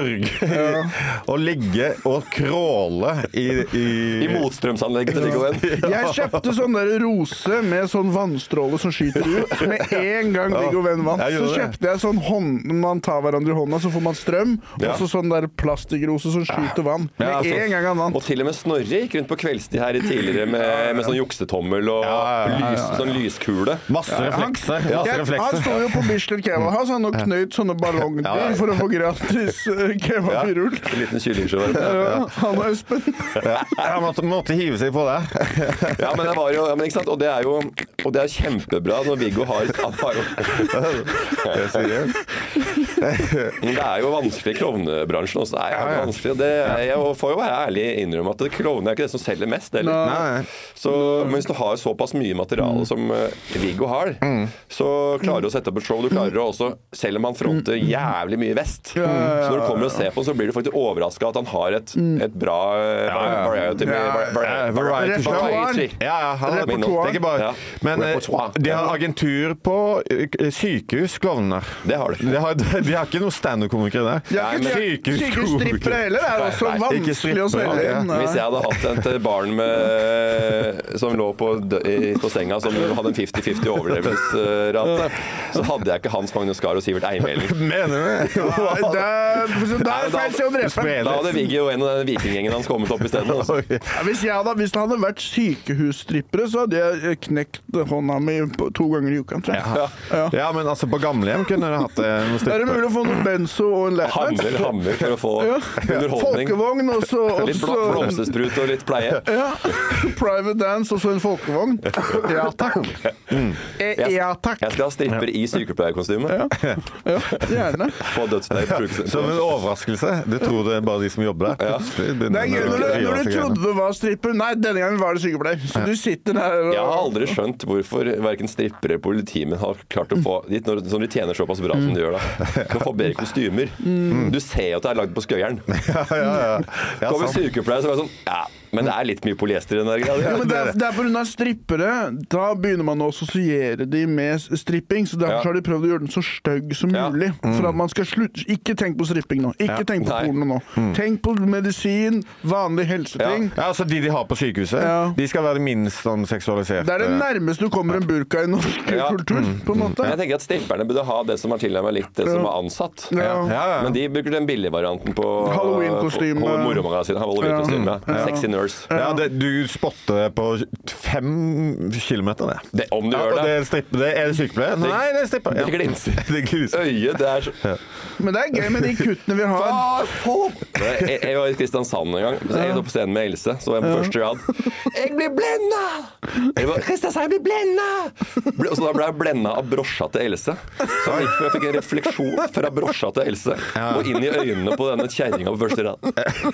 Dørge. Og ligge og kråle i, i, I motstrømsanlegget til Viggo Venn. Jeg kjøpte sånn der rose med sånn vannstråle som skyter ut. Med en gang Viggo Venn vant, Jeg så gjorde det. kjøpte jeg sånn hånd... Man tar hverandre i hånda, så får man strøm. Ja. Og så sånn der plastikkrose som skyter vann. Med Ja, altså. en gang han Og vant. til og med Snorre gikk rundt på kveldstid her i tidligere med, med sånn juksetommel og Ja, ja, ja, lys, sånn lyskule. Masse reflekser. Ja, Masse han reflekser. sto jo på Bislett Kebab House han, og knøyt sånne ballongdyr for å få gratis uh, kebabrull. En liten kyllingsjø. Ja, han og Espen. Jeg måtte, måtte hive seg på det. Ja, men det var jo, men ikke sant? Og det er jo og det er kjempebra når Viggo har, han har jo Det er seriøst. Men det er jo vanskelig i klovnebransjen også. Det er jo vanskelig. Det er, jeg får jo være ærlig innrømme at klovne er ikke det som selger mest. Eller? Så, men hvis du har såpass mye materiale som Viggo har, så klarer du å sette opp et show. Du klarer å også, selv om han fronter jævlig mye vest, så når du kommer og ser på, så blir du faktisk overrasket at han har et, et bra variety. Variety. Ja, ja, han er ikke bare. Men de har agentur på sykehus, klovner. Det har de. De har, de har ikke noen stand-up-komikere der. Ja, sykehusstrippere heller, det er også vanskelig å selge inn. Hvis jeg hadde hatt et barn med, som lå på, på senga, som hadde en fifty fifty overlevelsesrate, så hadde jeg ikke Hans Magnus Gahr og Sivert Eimelen. Mener du det? Ja, det er feil seg å drepe. Da hadde Viggo og en av den vikinggjengen hans kommet opp i stedet. Altså. Ja, hvis, jeg hadde, hvis det hadde vært sykehusstrippere, så hadde jeg knekt hånda mi to ganger i uka. Ja. Ja. ja, men altså på gamlehjem kunne du hatt noen strippere. Er det mulig å få noe benzo og en laptop? Hammer, hammer for å få ja. underholdning. Folkevogn og så... Litt blomstersprut og litt pleie. Ja. Private dance og så en folkevogn. Ja, takk. Mm. Ja, takk. Jeg skal ha stripper i sykepleierkostyme. Ja. ja, gjerne. På dødsleir. Som en overraskelse. Du tror det er bare de som jobber der. Ja. Nei, når, du, når du trodde det var stripper, nei, denne gangen var det sykepleier. Så du sitter der og... Jeg har aldri skjønt hvorfor hverken strippere eller politimen har klart å få dit når, når de tjener såpass bra som de gjør da. Kan få bedre kostymer. Mm. Du ser jo at det er lagd på skøyeren. Ja, ja, ja. ja Kommer sykepleier så er det sånn, ja, men det er litt mye polyester i den der greia. Ja, men det er, det er på grunn av strippere, da begynner man å assosiere de med stripping, så derfor ja. har de prøvd å gjøre den så støgg som ja. mulig, for at man skal slutte. Ikke tenk på stripping nå, ikke ja. tenk på porno nå. Mm. Tenk på medisin, vanlig helseting. Ja, ja altså de de har på sykehuset, ja. de skal være minst sånn seksualisert. Det er det nærmeste du kommer en burka i norsk ja. kultur, mm. på en måte. Men jeg tenker at stripperne burde ha det som har tilnærmet litt det som er ansatt. Ja. Ja, ja. Men de bruker den billige varianten på Halloween-kostyme. På, på moromagasinet, Halloween-kostyme. Ja. Sexy nurse. Ja, det du spotter på fem kilometer, det. det om du ja, gjør det. Det er, stripp, det er sykepleier? Nei, det er stripper. Ja. Det glinser. Det glinser. Øyet, det er så... Ja. Men det er gøy med de kuttene vi har. jeg, jeg var i Kristiansand en gang. Så jeg var på scenen med Else, så var jeg på første rad. Jeg blir blenda! Jeg var, Kristiansand, jeg blir blenda! Og så da ble jeg blenda av brosja til Else. Så jeg, jeg fikk en refleksjon fra brosja til Else, og inn i øynene på denne kjerringa på første rad.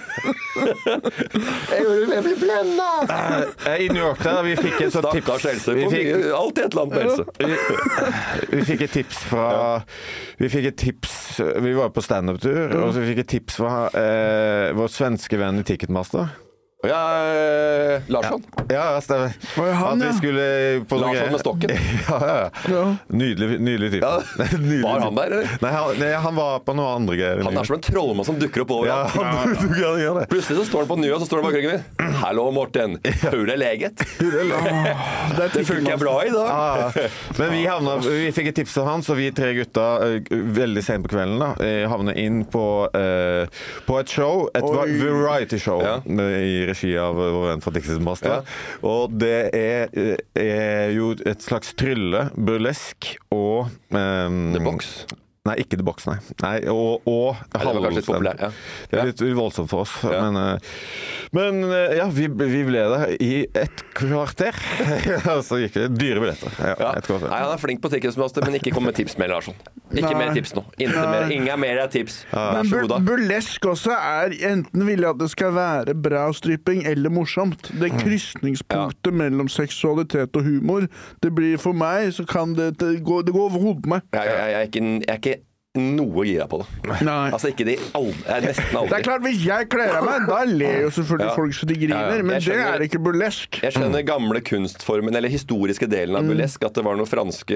Jeg Jeg blir blenda! Uh, I New York der, vi fikk et sånt tips. Stakkars Else. Vi fikk alltid et eller annet med Else. Vi, vi fikk et tips fra Vi fikk et tips Vi var på stand-up-tur, og så fikk vi et tips fra uh, vår svenske venn i Ticketmaster. Ja, øh, Larsson. Ja, ja, stemmer. Han, at vi skulle på Larsson med stokken. Ja, ja. ja. Nydelig, nydelig type. Ja. Nydelig var han der, eller? Nei, han, nei, han var på noe andre greier. Han er som en trollmann som dukker opp over. Ja, han, du kan gjøre det. Plutselig så står han på Nua, så står han bak ryggen min. Hallo, Morten. Hur er leget? Hur er leget? Det, det funker bra i dag. Ja. Men vi, havna, vi fikk et tips av han, så vi tre gutta veldig sent på kvelden da, havnet inn på, uh, på et show, et Oi. variety show ja. i regi av vår venn fra Ticketmaster. Ja. Og det er, er jo et slags trylle, burlesk og um, The Box. Nei, ikke The Box, nei. nei og, og nei, det var kanskje litt populær, ja. Det er litt voldsomt for oss. Ja. Men, men ja, vi, vi ble der i et kvarter. Så gikk det dyre billetter. Ja, ja. Et kvarter. Nei, han er flink på Ticketmaster, men ikke kom med tips med, Larsson. Ikke nei. mer tips nå. Mer. Ingen mer tips. Ja. Men bur burlesk også er enten vil jeg at det skal være bra stripping eller morsomt. Det krysningspunktet ja. mellom seksualitet og humor, det blir for meg, så kan det, det gå, det går over hodet på meg. Ja, jeg, jeg, jeg er ikke... Jeg er ikke noe gira på det. Nei. Altså ikke de aldri, nesten aldri. Det er klart, hvis jeg kler av meg, da ler jo selvfølgelig ja. folk så de griner, ja, ja. men skjønner, det er ikke burlesk. Jeg skjønner gamle kunstformen, eller historiske delen av burlesk, at det var noe franske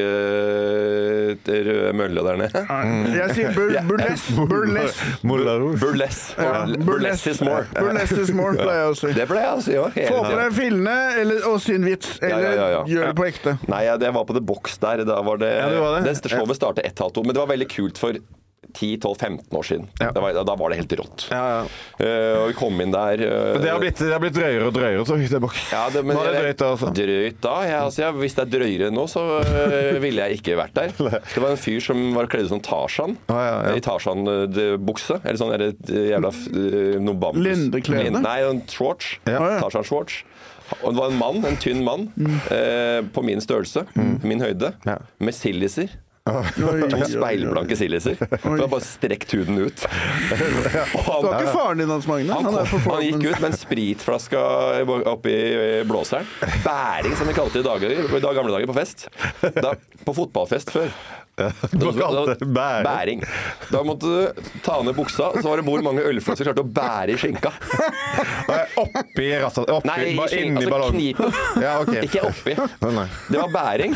røde mølle der nede. Mm. Jeg sier bur burlesk. Burlesk. Burlesk. Burlesk is more. Burlesk is more, pleier jeg å si. Det pleier jeg å si, ja. Få på deg fillene, eller, og sin vits, eller ja, ja, ja, ja. gjør det på ekte. Nei, ja, det var på The Box der. Da var det, ja, det, var det. det showet startet ett halv to, men det var veldig kult for ti tolv femten år siden. Ja. Da, var, da var det helt rått. Ja, ja. Uh, og vi kom inn der. Uh, det har blitt, det har blitt drøyere og drøyere, så det er ja, det, men, Var det drøyt da også? Drøyt da? Ja, altså, ja, hvis det er drøyere nå, så uh, ville jeg ikke vært der. Det var en fyr som var kledd som Tarzan. Ah, ja, ja. I Tarzan-bukse. Eller sånn, er det jævla uh, noe bambus. Lindeklede? Nei, en shorts. Ja. Tarzan-shorts. Og det var en mann, en tynn mann, mm. uh, på min størrelse, mm. min høyde, ja. med silliser. To speilblanke silliser. For han bare strekt huden ut. Det var ikke faren din, Hans Magne? Han, Han, er kom, for han gikk ut med en spritflaske oppi blåseren. Bæring, som vi kalte det i, dager, i dag, gamle dager på fest. Da, på fotballfest før. Du kalte det bæring. Bæring. Da måtte du ta ned buksa, så var det hvor mange ølflasker klarte å bære i skinka. Oppi rasset? Oppi, Nei, bare skink, inni altså ballongen? knipen. Ja, okay. Ikke oppi. Oh, nei. Det var bæring.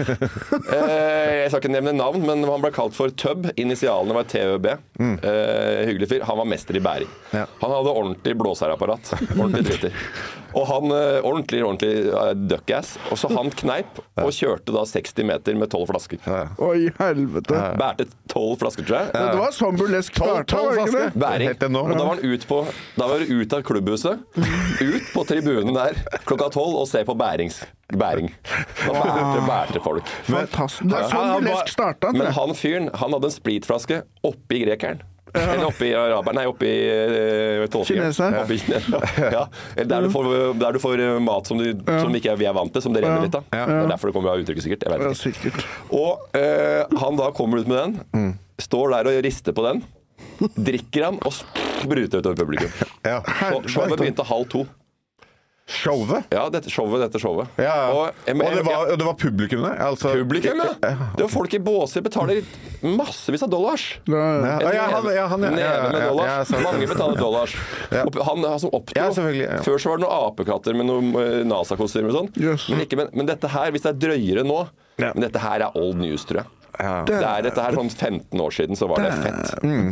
Eh, jeg skal ikke nevne navn, men han ble kalt for Tøbb. Initialene var T Ø B. Mm. Eh, hyggelig fyr. Han var mester i bæring. Ja. Han hadde ordentlig blåsærapparat. Ordentlig dritter. Og han ordentlig, ordentlig uh, duckass. Og så han kneip og kjørte da seksti meter med tolv flasker. Ja. Oi, helvete. Ja. Bærte tolv flasker, tror jeg. Ja. Det var sånn burlesk starta, var det ikke det? Bæring. Og da var han ut på Da var han ut av klubbhuset, ut på tribunen der klokka tolv og se på bærings. Bæring. Da bærte, bærte folk. Fantastisk. Det er sånn burlesk starta. Men han fyren, han hadde en spritflaske oppi grekeren. Ja. Eller oppi araberen, nei, oppi uh, kineser. Oppi kineser. Ja. Eller der du, får, der du får mat som, du, ja. som ikke vi er vant til, som det renner litt av. Ja. Det er derfor det kommer av uttrykket, sikkert. Jeg vet ikke. Ja, sikkert. Og uh, han da kommer ut med den, mm. står der og rister på den, drikker han og spruter utover publikum. Ja. Så showet begynte halv to. Showet? Ja, dette showet, dette showet. Ja. Og, jeg, og, det var, og det var publikum der? Altså, publikum, ja. Det var folk i båser, betaler massevis av dollars. Ja, ja. Ja, han, ja, han, ja, neve med dollars. Ja, ja, Mange betaler dollars. Ja. Han, han som opptro. Ja, ja. Før så var det noen apekatter med noen NASA-kostymer og sånn. Yes. Men, ikke, men, men dette her, hvis det er drøyere nå, ja. Men dette her er old news, tror jeg. Ja. Det er dette her sånn femten år siden, så var det, det fett. Mm.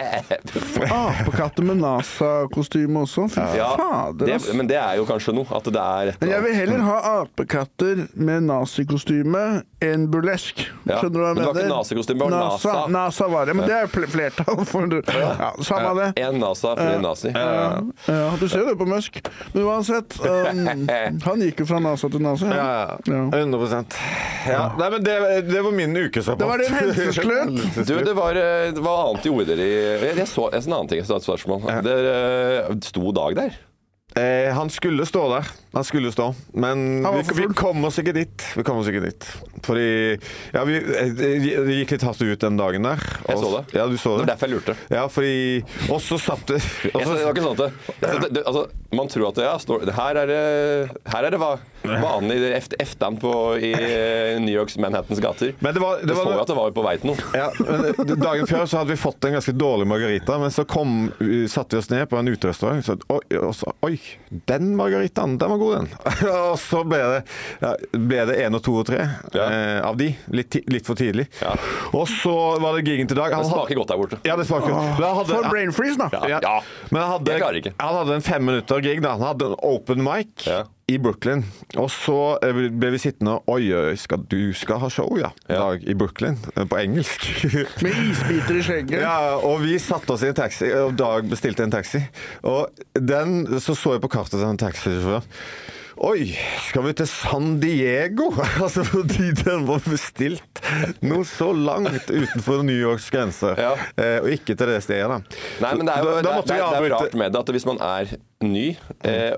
Det apekatter med NASA-kostyme også. Fy ja, fader. Det, men det er jo kanskje noe. At det er et men jeg vil heller ha apekatter med nazi-kostyme enn burlesk. Ja. Skjønner du hva jeg mener? Men det var ikke nazi-kostyme, det var NASA. NASA, NASA var det, men det er flertall for ja, samme ja. det. En NASA for en nazi. Ja. Ja, du ser jo det på Musk. Men uansett, um, han gikk jo fra NASA til NASA. Ja, ja. hundre prosent. Ja. Nei, men det, det var min ukesrapport. Det var din helseskløt. Du, det var, det var annet gjorde dere i Jeg, jeg så en annen ting, et spørsmål. Ja. Det sto Dag der? Eh, han skulle stå der. Han skulle stå. Men vi, vi kom oss ikke dit. Vi kom oss ikke dit. Fordi ja, vi, det gikk litt hardt ut den dagen der. Jeg så det. Ja, du så det. Det er derfor jeg lurte. Ja, fordi Og så satt det Det var ikke sånn at det, det, det, altså, man tror at det, ja, står, her er det Her er det vanlig eftan på i New Yorks Manhattans gater. Men det var det, det så jo at det var på vei til noe. Ja, men dagen før så hadde vi fått en ganske dårlig margarita, men så kom satte vi oss ned på en uterestaurant og så oi, og så, oi den margaritaen, den var god den. Og så ble det, ja, ble det en og to og tre ja. eh, av de. Litt, litt for tidlig. Ja. Og så var det gigen til Dag. Det smaker godt der borte. Ja, det smaker godt. Hadde, for brain freeze, da. Ja. Ja. Men han hadde, jeg klarer ikke. Han hadde en fem minutter gig, da. Han hadde en open mic. Ja. I Brooklyn. Og så ble vi sittende og oi, skal, du skal ha show, ja. ja. Dag i Brooklyn. På engelsk. Med isbiter i skjegget. Ja, og vi satte oss i en taxi, og Dag bestilte en taxi. Og den, så så jeg på kartet til en taxisjåfør. Oi, skal vi til San Diego? Altså fordi den var bestilt noe så langt utenfor New Yorks grenser. Ja. Eh, og ikke til det stedet, da. Nei, men det er jo, da, da det, det, det er jo rart med det at hvis man er ny eh,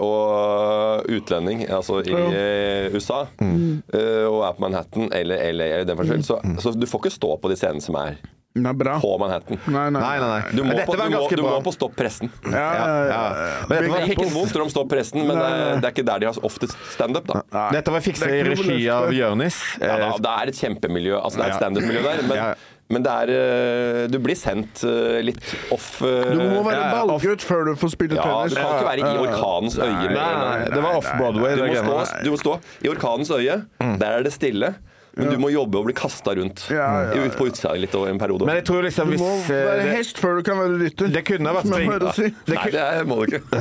og utlending, altså i eh, U S A, mm. eh, og er på Manhattan eller L A eller den forskjell, så, så du får ikke stå på de scenene som er på Manhattan. Nei, nei, nei, nei. Du, må på, du, må, du må på Stopp pressen. Ja, ja, ja. Men det var ikke vondt om Stopp pressen, men det, det er ikke der de har ofte stand-up, da. Nei. Dette var fikset i regi av Jørnis. Ja, da, det er et kjempemiljø, altså det er et stand-up-miljø der, men ja. Men det er Du blir sendt litt off. Du må være ja, ballgutt før du får spille ja, tennis. Ja, du kan ikke være i orkanens øye. Nei, nei, nei, det var off-Broadway. Du, du må stå i orkanens øye. Mm. Der er det stille. Men du må jobbe og bli kastet rundt ja, ja, ja. Ut på utsida litt over en periode. Men jeg tror liksom hvis, du må være hest før du kan være rytter. Det kunne vært spring... si. det Nei, det må du ikke.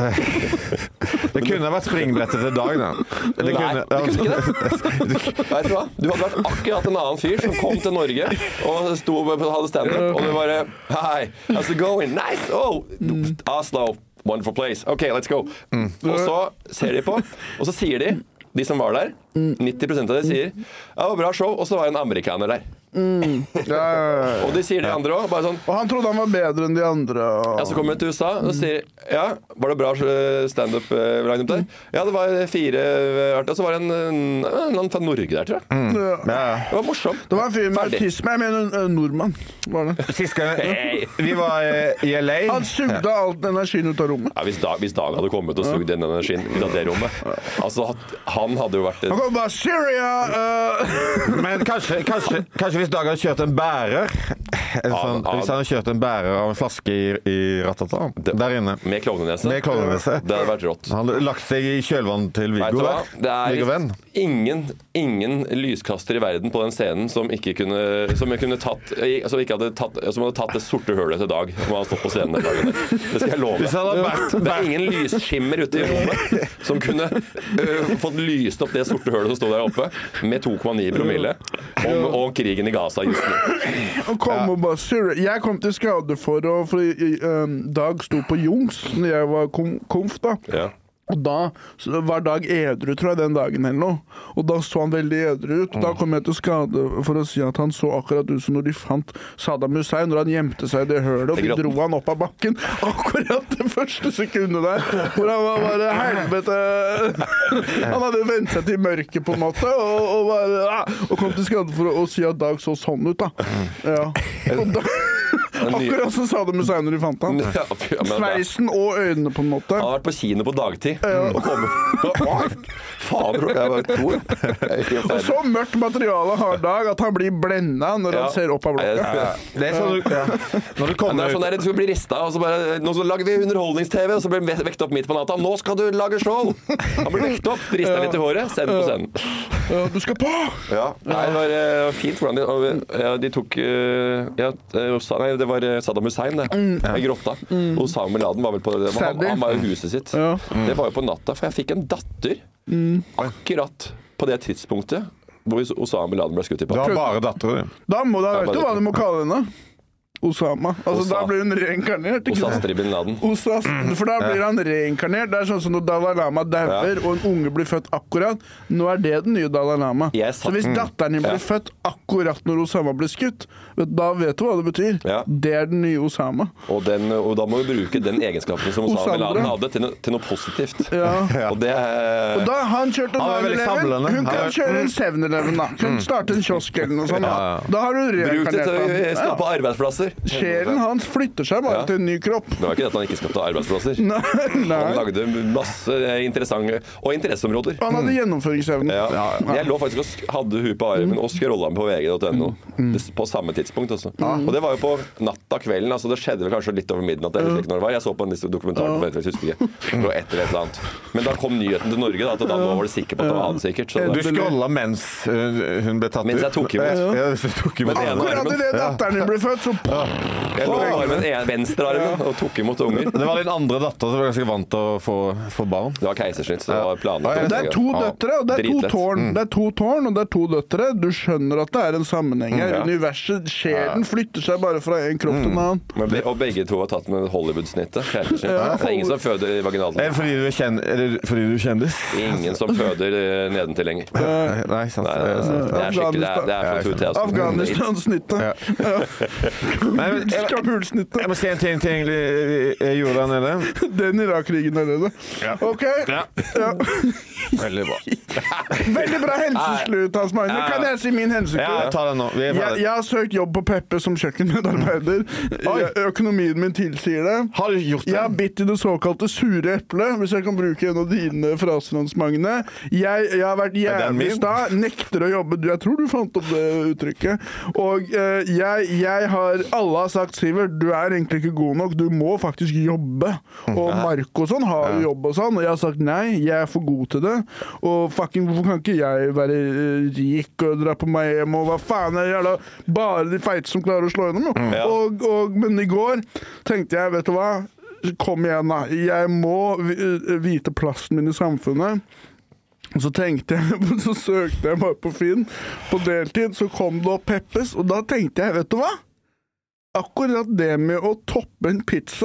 Det kunne vært springbrettet til Dag, da. Det Nei, kunne, det kunne ikke det. Vet du hva? Du hadde vært akkurat en annen fyr som kom til Norge og sto og hadde stand-up, og du bare Hi, how's it going? Nice! Oh, Oslo, wonderful place. OK, let's go. Mm. Og så ser de på, og så sier de de som var der, nitti prosent av de sier ja, det var bra show, og så var det en amerikaner der. Mm. Ja, ja, ja. Og de sier de andre også, bare sånn. Og han trodde han var bedre enn de andre. Og... Ja, så kommer han til U S A og sier, ja, var det bra stand-up line-up der? Ja, det var fire arter, og så var det en, en, en fra Norge der, tror jeg. Mm. Ja. Det var morsomt. Det var en fyr med autisme, jeg mener en nordmann, var det. Sist gang vi var i L A. Han sugde alt energien ut av rommet. Ja, hvis Dag, hvis Dag hadde kommet og sugd den energien ut av det rommet. Altså, han hadde jo vært... Han kom bare, Syria! Uh... Men kanskje, kanskje, kanskje hvis Dag hadde kjørt en bærer, en sånn, ja, hvis han hadde kjørt en bærer av en flaske i, i Ratata, der inne. Med klovnenese. Med klovnenese. Det hadde vært rått. Han hadde lagt seg i kjølvann til Viggo der. Det er ingen, ingen lyskaster i verden på den scenen som ikke kunne, som kunne tatt, som ikke hadde tatt, som hadde tatt det sorte hølet til Dag, som hadde stått på scenen den dagen. Det skal jeg love. Det er ingen lysskimmer ute i rommet som kunne uh, fått lyst opp det sorte hølet som stod der oppe, med to komma ni promille, om, og krigen i Gaza just nå. Og kom og bare, Syria. Jeg kom til skade for å, for um, Dag sto på Jungs når jeg var kom, komf da. Ja. Og da var Dag edru, tror jeg, den dagen eller noe. Og da så han veldig edru ut. Da kom jeg til skade for å si at han så akkurat ut som når de fant Saddam Hussein, når han gjemte seg i det hølet, og de dro han opp av bakken. Akkurat det første sekundet der, hvor han var bare helvete. Han hadde ventet seg til mørket på en måte, og, og, bare, og kom til skade for å, å si at Dag så sånn ut da. Ja. Og da... Akkurat så sa det med seg når de fant han. Ja, ja, Sveisen og øynene på en måte. Han har vært på kino på dagtid. Ja. Og kommet. Faen, bro. Jeg var to. Og så mørkt materiale har Dag at han blir blendet når ja. han ser opp av blokka. Ja. Det er sånn, ja. Når du kommer det er sånn der, du blir ristet, og så bare, nå så lager vi underholdnings-TV, og så blir han vekt opp midt på natta. Nå skal du lage show! Han blir vekt opp, ristet litt i håret, send på scenen. Ja, du skal på! Ja, nei, det var uh, fint hvordan de, ja, de tok uh, ja, nei, det var Saddam Hussein, det. Mm. I grotta. Mm. Osama bin Laden var vel på det. Han, han var jo huset sitt. Ja. Mm. Det var jo på natta, for jeg fikk en datter mm. akkurat på det tidspunktet hvor Osama bin Laden ble skutt i pakken. Du har bare datter, du. Da må du vet du hva du må kalle henne. Osama. Altså, Osa. Da blir hun reinkarnert. Osastri bin Laden. Osast, for da blir han reinkarnert. Det er sånn som når Dalai Lama dauer, ja. og en unge blir født akkurat. Nå er det den nye Dalai Lama. Satt, så hvis datteren din blir ja. født akkurat når Osama blir skutt, da vet du hva det betyr. Ja. Det er den nye Osama. Og, den, og da må vi bruke den egenskapen som Osama bin Laden hadde, til, no, til noe positivt. Ja. Og det er... Og da han kjørte en nine eleven, hun kan kjøre en seven eleven da. Kan starte en kiosk eller noe sånt. Da, da har du reinkarnert. Bruk det til å skape arbeidsplasser. Sjelen hans flytter seg bare ja. til en ny kropp. Det var ikke det at han ikke skapte arbeidsplasser. Nei, nei. Han lagde masse interessante og interesseområder. Han hadde gjennomføringsevne. Ja. Ja, ja. Jeg lå faktisk og hadde hun på armen og scrolla på V G punktum no mm. på samme tidspunkt også. Mm. Og det var jo på natta kvelden, altså det skjedde vel kanskje litt over midnatt eller slik når det var. Jeg så på en dokumentar på Netflix, husker ikke. Det var et eller et annet. Men da kom nyheten til Norge, da, at da var det sikker på at det var han sikkert. Så du scrolla mens hun ble tatt ut? Mens jeg tok imot. Ja, ja, tok imot. Akkurat i det datteren din ble født, så... Jeg lå bare med den venstre armen og tok imot unger. Det var din andre datter som var ganske vant til å få, få barn. Det var keisersnitt, så det var planen. Det er to døtre, og det er to tårn. Det er to tårn, og det er to døtre. Du skjønner at det er en sammenheng her. Universet, sjelen flytter seg bare fra en kropp til en annen. Be, og begge to har tatt med Hollywood-snittet. Keisersnitt. Det er ingen som føder vaginalt. Er det fordi du er, kjen, er, det fordi du er kjendis? Ingen som føder nedentil lenger. Nei, sant. Nei, det, er, det er skikkelig, det er, det er for to til. Afghanistan-snittet. Kabul-snittet. Jeg må si en ting til egentlig jeg gjorde der nede. Den Irak-krigen der nede. Ja. Ok. Ja. Ja. Veldig bra. Veldig bra helseslutt, Hans Magne. Kan jeg si min helseslutt? Ja, ta den nå. Jeg, jeg har søkt jobb på Peppe som kjøkkenmedarbeider. Økonomien min tilsier det. Har du gjort det? Jeg har bitt i det såkalte sure eplet, hvis jeg kan bruke en av dine fraser, Hans Magne. Jeg, jeg har vært jævlig sta, nekter å jobbe. Jeg tror du fant opp det uttrykket. Og uh, jeg, jeg har, alle har sagt, Sivert, du er egentlig ikke god nok, du må faktisk jobbe. Og Marco og sånn har jo jobb og sånn, og jeg har sagt nei, jeg er for god til det. Og fucking, hvorfor kan ikke jeg være rik og dra på meg hjem, og hva faen er det jævla bare de feite som klarer å slå gjennom, jo. Ja. Og, og, men i går tenkte jeg, vet du hva, kom igjen da, jeg må vite plassen min i samfunnet. Og så tenkte jeg, så søkte jeg bare på Finn, på deltid, så kom det opp Peppes, og da tenkte jeg, vet du hva? Akkurat det med å toppe en pizza,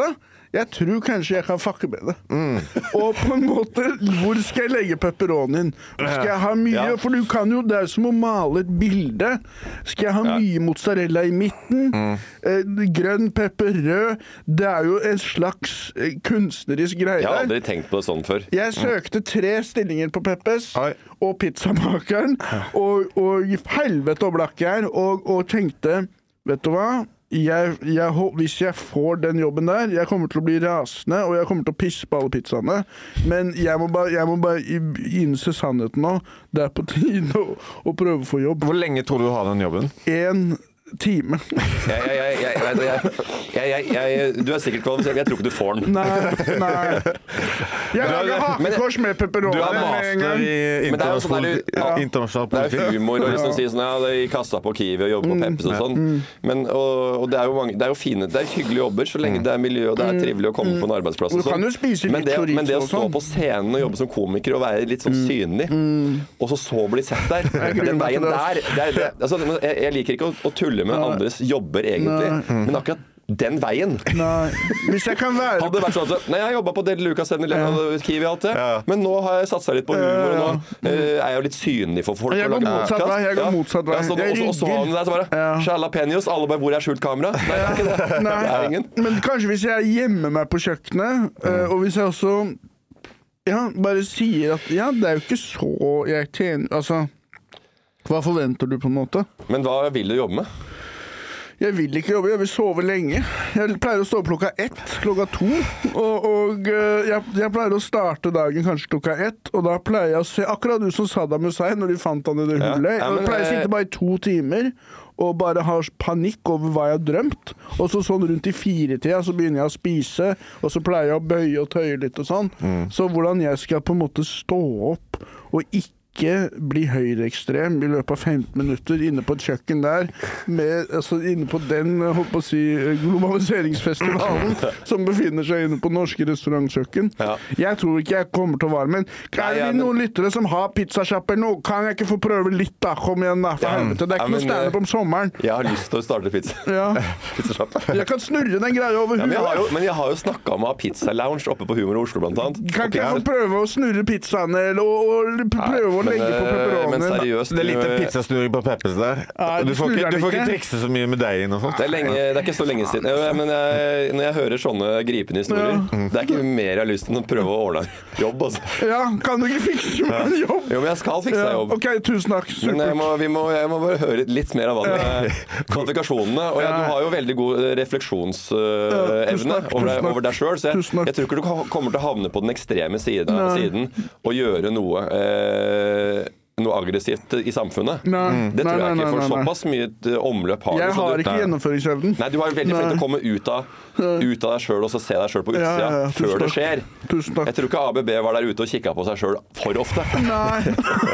jeg tror kanskje jeg kan fucke med det. Mm. Og på en måte, hvor skal jeg legge pepperonien? Skal jeg ha mye? Ja. For du kan jo, det er som å male et bilde. Skal jeg ha ja. mye mozzarella i midten? Mm. Eh, grønn pepper, rød. Det er jo en slags eh, kunstnerisk greie. Jeg har aldri tenkt på det sånn før. Jeg søkte tre stillinger på Peppes Oi. Og pizzamakeren, og, og helvete og blakk jeg, og, og tenkte, vet du hva? Jeg, jeg, hvis jeg får den jobben der, jeg kommer til å bli rasende, og jeg kommer til å pisse på alle pizzaene, men jeg må bare, jeg må bare innse sannheten nå. Det er på tide å, å prøve å få jobb. Hvor lenge tror du du har den jobben? En time. Jeg, jeg, jeg, jeg, jeg, jeg, jeg, du er sikkert kvalifisert, men jeg tror ikke du får den. Nei, nei. Jeg lager hakekors med pepperoni. Du har master i internasjonal ja. politikk. Det er jo humor å liksom si sånn, ja, i kassa på Kiwi og jobbe på Peppes og sånn. Men, og, og det er jo mange, det er jo fine, det er hyggelige jobber, så lenge det er miljø, og det er trivelig å komme på en arbeidsplass og sånn. Men det, men det å stå på scenen og jobbe som komiker og være litt sånn synlig, og så så bli sett der, den veien der, det er, det, altså, jeg, jeg liker ikke å, å tulle med andres jobber egentlig, mm. men akkurat den veien. Nei. Hvis jeg kan være... Hadde det vært sånn at, nei, jeg jobbet på Del Lucas, ja. Kiwi og alt det, ja. men nå har jeg satset litt på humor, og nå uh, er jeg jo litt synlig for folk. Jeg går motsatt vei, jeg går motsatt vei. Ja, så, og, og så har han det der, så bare, ja. Jalapeños, alle bare, hvor er skjult kamera? Nei, det er ikke det. Nei. Det er ingen. Men kanskje hvis jeg gjemmer meg på kjøkkenet, uh, og hvis jeg også, ja, bare sier at, ja, det er jo ikke så jeg tjener, altså, hva forventer du på en måte? Men hva vil du jobbe med? Jeg vil ikke jobbe, jeg vil sove lenge. Jeg pleier å stå opp klokka ett, klokka to, og, og jeg, jeg pleier å starte dagen kanskje klokka ett, og da pleier jeg å se, akkurat du som Saddam Hussein, når de fant han i det hullet, ja, ja, men, jeg pleier å sitte bare i to timer, og bare ha panikk over hva jeg har drømt, og så sånn rundt i fire-tida, så begynner jeg å spise, og så pleier jeg å bøye og tøye litt og sånn. Mm. Så hvordan jeg skal på en måte stå opp, og ikke ikke bli høyreekstrem i løpet av femten minutter inne på et kjøkken der, med, altså inne på den, håper å si, globaliseringsfestivalen som befinner seg inne på norske restaurantkjøkken. Ja. Jeg tror ikke jeg kommer til å være, men er det noen lyttere som har pizzasjapper nå? Kan jeg ikke få prøve litt da? Kom igjen da, for helvete. Det er ikke ja, men, noe stand-up om sommeren. Jeg har lyst til å starte pizza. Ja. Pizzasjappe. Jeg kan snurre den greia over ja, huet. Men jeg har jo, men jeg har jo snakket om å ha pizza-lounge oppe på Humor i Oslo blant annet. Kan ikke jeg få prøve å snurre pizzaene, eller og prøve å legge på pepperonien? Men seriøst, det er litt pizzasnurring på Peppes der. Ja, du får ikke, du får ikke trikse så mye med deigen og sånt. Det er, lenge, det er ikke så lenge siden. Men jeg, når jeg hører sånne gripende historier, ja. det er ikke mer jeg har lyst til å prøve å ordne jobb. Altså. Ja, kan du ikke fikse meg en jobb? Jo, men jeg skal fikse deg jobb. Ok, tusen takk. Supert. Men jeg må, vi må, jeg må bare høre litt mer av hva det er. Kvalifikasjonene. Og jeg, du har jo veldig god refleksjonsevne uh, over, over deg selv, så jeg, jeg tror ikke du kommer til å havne på den ekstreme siden, siden og gjøre noe uh, noe aggressivt i samfunnet. Nei, det tror nei, jeg ikke, for nei, nei, såpass mye omløp har du. Jeg har du, ikke gjennomføringsevnen. Nei, du har veldig flink til å komme ut av, ut av deg selv og så se deg selv på utsida, ja, ja, ja. før det skjer. Tusen takk. Jeg tror ikke A B B var der ute og kikket på seg selv for ofte. Nei.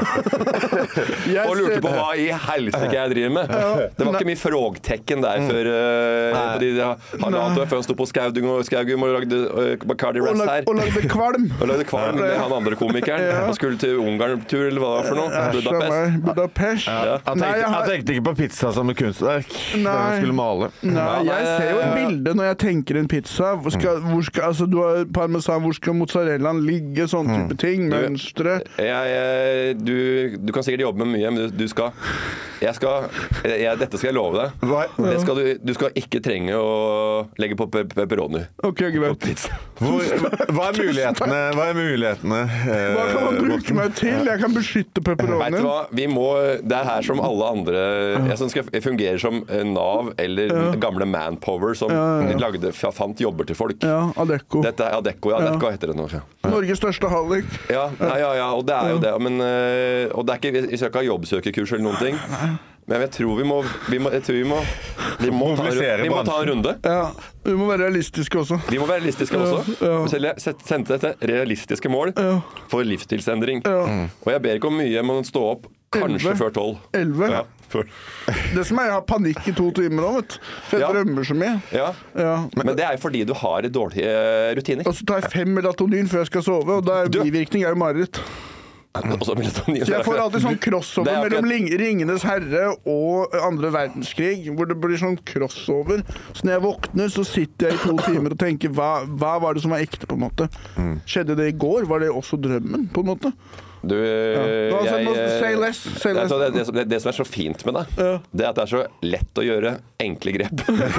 Og lurte på hva i helsike jeg driver med. Ja. Det var ikke mye frogtekken der mm. før uh, de halvannet år før han stod på Skaugum og Skaugum og lagde uh, Bacardi Ras her. Og lagde kvalm. Og lagde kvalm med han andre komikeren. Ja. Han skulle til Ungarn-tur, eller hva det var for noe. Budapest. Budapest. Ja. Jeg, tenkte, Nei, jeg, har... jeg tenkte ikke på pizza som et kunstverk. Nei. Jeg skulle male. Nei, jeg ser jo et bilde når jeg tenker en pizza. Hvor skal, hvor skal, altså, du har parmesan, hvor skal mozzarellaen ligge? Sånn type ting. Mønstre. Jeg, jeg, du, du kan sikkert jobbe med mye, men du, du skal jeg skal jeg, Dette skal jeg love deg. Det skal du, du skal ikke trenge å legge på pe pepperoni. Ok, greit. Hvor, hva er mulighetene? Hva er mulighetene? Hva kan man bruke meg til? Jeg kan beskytte pepperonien. Vet du hva? Vi må, det er her som alle andre jeg som skal fungere som Nav eller ja. gamle Manpower som ja, ja. lagde, fant jobber til folk. Ja, Adecco. Dette er Adecco, ja, Adecco heter det nå. Ja. Norges største hallik. Ja, ja, ja, ja, og det er jo det. Men, og det er ikke, vi skal ikke ha jobbsøkerkurs eller noen ting. Men jeg tror vi må Vi må, jeg tror vi må, vi må, ta, vi må ta en runde. Ja, vi må være realistiske også. Vi må være realistiske også. Ja. Selv jeg sendte dette realistiske mål ja. for livsstilsendring. Ja. Mm. Og jeg ber ikke om mye, jeg må stå opp kanskje elve. før tolv. Elleve? Ja. Det som er, jeg har panikk i to timer nå, vet du. For jeg ja. drømmer så mye. Ja. Ja. Men, Men det er jo fordi du har dårlige rutiner. Og så tar jeg fem melatonin før jeg skal sove, og da er bivirkning er jo mareritt. Også melatonin. Så jeg får alltid sånn crossover akkurat... mellom Ringenes herre og andre verdenskrig, hvor det blir sånn crossover. Så når jeg våkner, så sitter jeg i to timer og tenker, hva, hva var det som var ekte, på en måte? Mm. Skjedde det i går? Var det også drømmen, på en måte? Du, ja. altså, jeg, say less, say less. Det, det, det, det som er så fint med deg, ja. det er at det er så lett å gjøre enkle grep. det,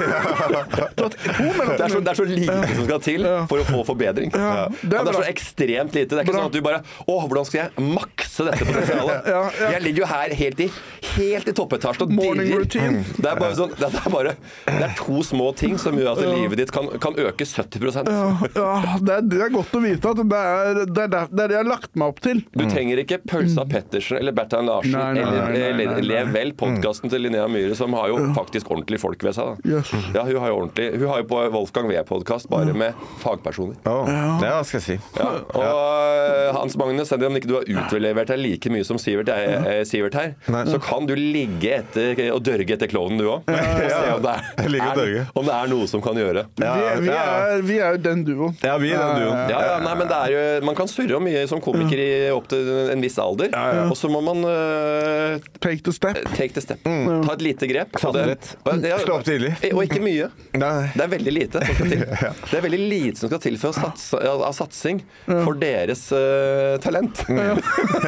er så, det er så lite som skal til for å få forbedring. Ja. Det, er det er så ekstremt lite. Det er ikke bra. Sånn at du bare Å, hvordan skal jeg makse dette potensialet? ja, ja. Jeg ligger jo her helt i, helt i toppetasjen og dirrer. Det er bare sånn det er, bare, det er to små ting som gjør at ja. livet ditt kan, kan øke sytti prosent. Ja, ja det, er, det er godt å vite at det er det, er det, det, er det jeg har lagt meg opp til. Du trenger ikke Pølsa Pettersen eller Bertrand Larsen nei, nei, nei, nei, nei, nei. eller Lev Vel, podcasten til Linnea Myhre, som har jo faktisk ordentlig folk ved seg. Da. Yes. Ja, hun har jo ordentlig Hun har jo på Wolfgang V-podkast bare med fagpersoner. Oh, ja, det skal jeg si. Ja. Og ja. Hans Magnus, selv om ikke du har utlevert deg like mye som Sivert, er, Sivert her, nei, så kan du ligge etter og dørge etter klovnen, du òg. Ja, ja, ja. Og se om det er, er, om det er noe som kan gjøre. Ja, vi, vi, er, vi er jo den duoen. Ja, vi er den duoen. Ja, ja, nei, men det er jo Man kan surre om mye som komiker i opp til en viss alder, ja, ja. Og så må man uh, take the step. Take the step. Mm. Ta et lite grep. Og det, og det, Slå opp tidlig. Og ikke mye. Nei. Det er veldig lite som skal til. Det er veldig lite som skal til for å satse, av satsing for deres uh, talent. Mm.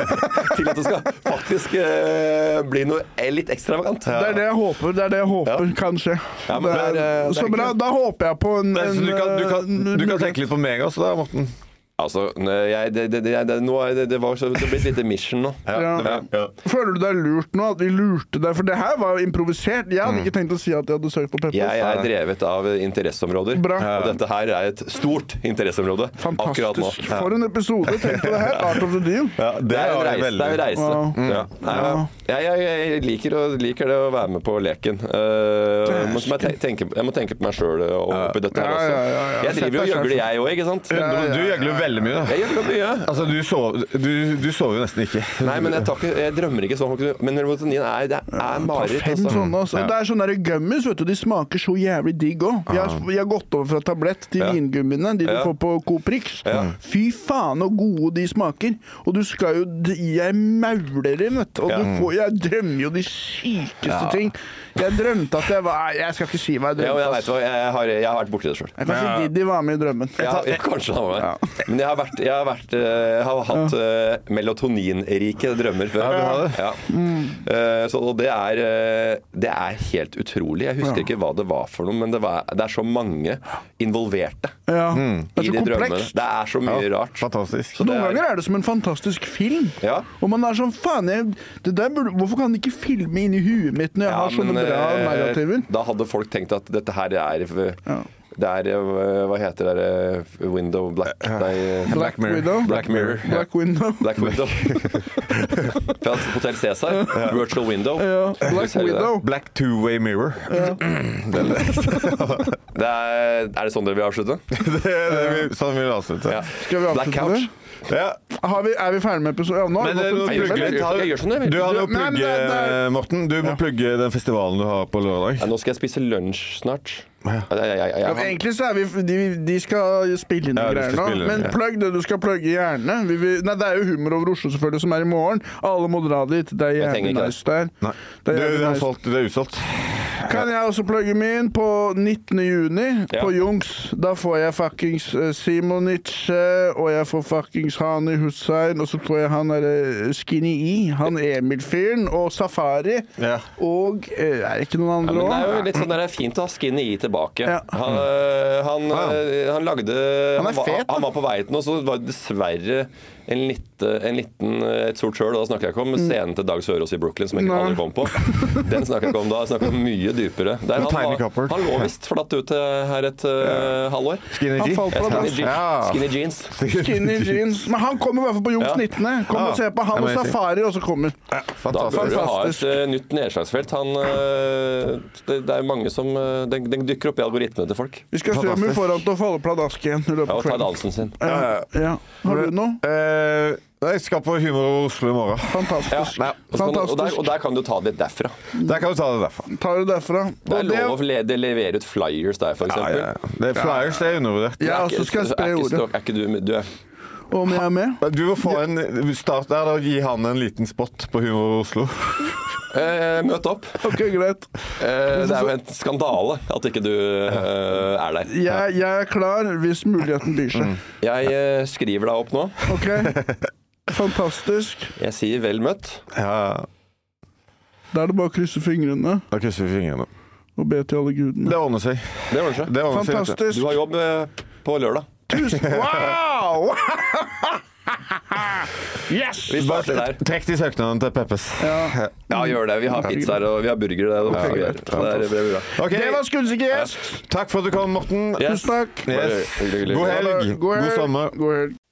Til at det skal faktisk uh, bli noe litt ekstravagant. Ja. Det er det jeg håper. Det er det jeg håper ja. kan skje. Ja, men det er, det er, så bra. Da håper jeg på en, en du, kan, du, kan, du kan tenke litt på meg også da, Morten. Altså, jeg, det, det, det, nå er det, det var så, det ble et lite mission nå. Ja. Ja. Ja. Føler du deg lurt nå? At vi lurte deg? For det her var improvisert. Jeg hadde mm. ikke tenkt å si at jeg hadde søkt på Peppers. Jeg er drevet av interesseområder. Bra. Og dette her er et stort interesseområde. Fantastisk. Nå. Ja. For en episode. Tenk på det her. Art of the Deal. Ja, det, det er en reise. Det er en reise. Wow. Mm. Ja. Ja. Jeg, jeg, jeg liker, å, liker det å være med på leken. Uh, jeg, må tenke, jeg må tenke på meg sjøl oppi dette her også. Ja, ja, ja. Jeg driver jo og gjøgler, jeg òg, ikke sant? Ja, ja, ja. Du gjøgler veldig mye, da. Jeg gjør mye. Altså, du sover, du, du sover jo nesten ikke. Nei, men jeg, ikke, jeg drømmer ikke sånn. Men melatonin er, det er mareritt. Altså. Sånn, altså. Ja. Det er sånne der gummies, vet du. De smaker så jævlig digg òg. Jeg, har, jeg har gått over fra tablett til ja. vingummiene, de du ja. får på Coprix. Ja. Fy faen og gode de smaker. Og du skal jo Jeg mauler dem, vet du. Og ja. du får, jeg drømmer jo de sykeste ja. ting. Jeg drømte at jeg var Jeg skal ikke si hva jeg drømte. Ja, jeg, vet hva, jeg, har, jeg har vært borti det selv. Jeg Kanskje ja. Didi var med i drømmen. Ja, jeg, kanskje han var med. Ja. Men jeg har, vært, jeg, har vært, jeg har hatt uh, melatoninrike drømmer før. Ja, ja. Mm. Uh, så det er, det er helt utrolig. Jeg husker ja. ikke hva det var for noe, men det, var, det er så mange involverte ja. mm. i de drømmene. Det er så mye ja. rart. Fantastisk. Så noen ganger er det som en fantastisk film. Ja. Og man er sånn, faen, jeg, det der burde, hvorfor kan de ikke filme inn i huet mitt når jeg ja, har sånne men, bra narrativer? Da hadde folk tenkt at dette her er ja. Det er, hva heter det, Window Black nei, Black, Black Mirror Black Mirror Black Window Black Window Fra Hotel Cæsar ja. Virtual Window ja. Black Window Black Two-Way Mirror ja. det er, er det sånn dere vil avslutte? det er det vi, sånn vi vil avslutte ja. Skal vi avslutte Black Couch? Ja. Har vi, er vi ferdig med episoden? Ja, nå Men, har vi gått en time. Jeg gjør sånn, jeg. Du har jo plugge, Morten. Du må ja. plugge den festivalen du har på lørdag. Ja, nå skal jeg spise lunsj snart. Ja. Ja, ja, ja, ja. Ja, egentlig så er vi de, de skal spille inn ja, greier nå, men ja. plugg det du skal plugge gjerne. Vi, vi, nei, det er jo Humor over Oslo selvfølgelig som er i morgen. Alle må dra dit. Det er jævlig nice der. Nei. Det er, det, er solgt, det er utsolgt. Kan jeg også plugge min på nittende juni ja. på Jungs. Da får jeg fuckings uh, Simonice, og jeg får fuckings Hani Hussein, og så får jeg han der uh, Skinny E, han Emil-fyren, og Safari, ja. og uh, er det ikke noen andre også? Ja, det er jo litt sånn der, fint å ha Skinny E tilbake. Ja. Han, han, ja. han lagde Han er fet, han, han var på vei til noe, så var det dessverre en, litte, en liten et sort sjøl, og da snakker jeg ikke om scenen til Dag Sørås i Brooklyn, som jeg ikke aldri kom på. Den snakker jeg ikke om da, jeg snakker om mye dypere. Der han, var, han lå visst forlatt ut her et uh, halvår. Skinny jeans. Skinny, je ja. Skinny jeans. Skinny jeans. Men han kommer i hvert fall på Jungs ja. nittende. Kom ja. og se på han og Safari, og så kommer. Ja. Da bør du ha et uh, nytt nedslagsfelt. Han, uh, det, det er mange som uh, den, den dykker opp i algoritmene til folk. Vi skal se om vi får han til å falle pladask igjen. Ja, og ta dansen sin. Ja. Ja. Har du noe? Uh, Jeg skal på Humor over Oslo i morgen. Fantastisk. Ja, og, Fantastisk. Og, der, og der kan du ta det derfra. Der kan du ta det derfra. Ta det derfra. Det er lov å le levere ut flyers der, for eksempel. Ja, ja. Det er flyers, det er undervurdert. Ja, så skal jeg spre ordet. Er ikke du, du er om jeg er med. Du må få en start der og gi han en liten spot på Humor Oslo. Eh, møt opp. Ok, greit. Eh, det er jo en skandale at ikke du eh, er der. Jeg, jeg er klar hvis muligheten byr seg. Mm. Jeg eh, skriver deg opp nå. Ok, fantastisk. Jeg sier vel møtt. Ja. Da er det bare å krysse fingrene. Da krysser vi fingrene. Og be til alle gudene. Det ordner seg. Det ordner seg. Det ordner seg. Fantastisk. Du har jobb eh, på lørdag. Tusen Wow! Yes! Vi starter der. Trekk de søknadene til Peppes. Ja. Ja, gjør det. Vi har pizzaer og vi har burgere. Det, Ja, det, greit. det er bra. bra. Okay. Det var skuddsikker gjest. Takk for at du kom, Morten. Yes. Tusen takk. Yes. Hyggelig, hyggelig. God helg. God helg. God sommer. God helg.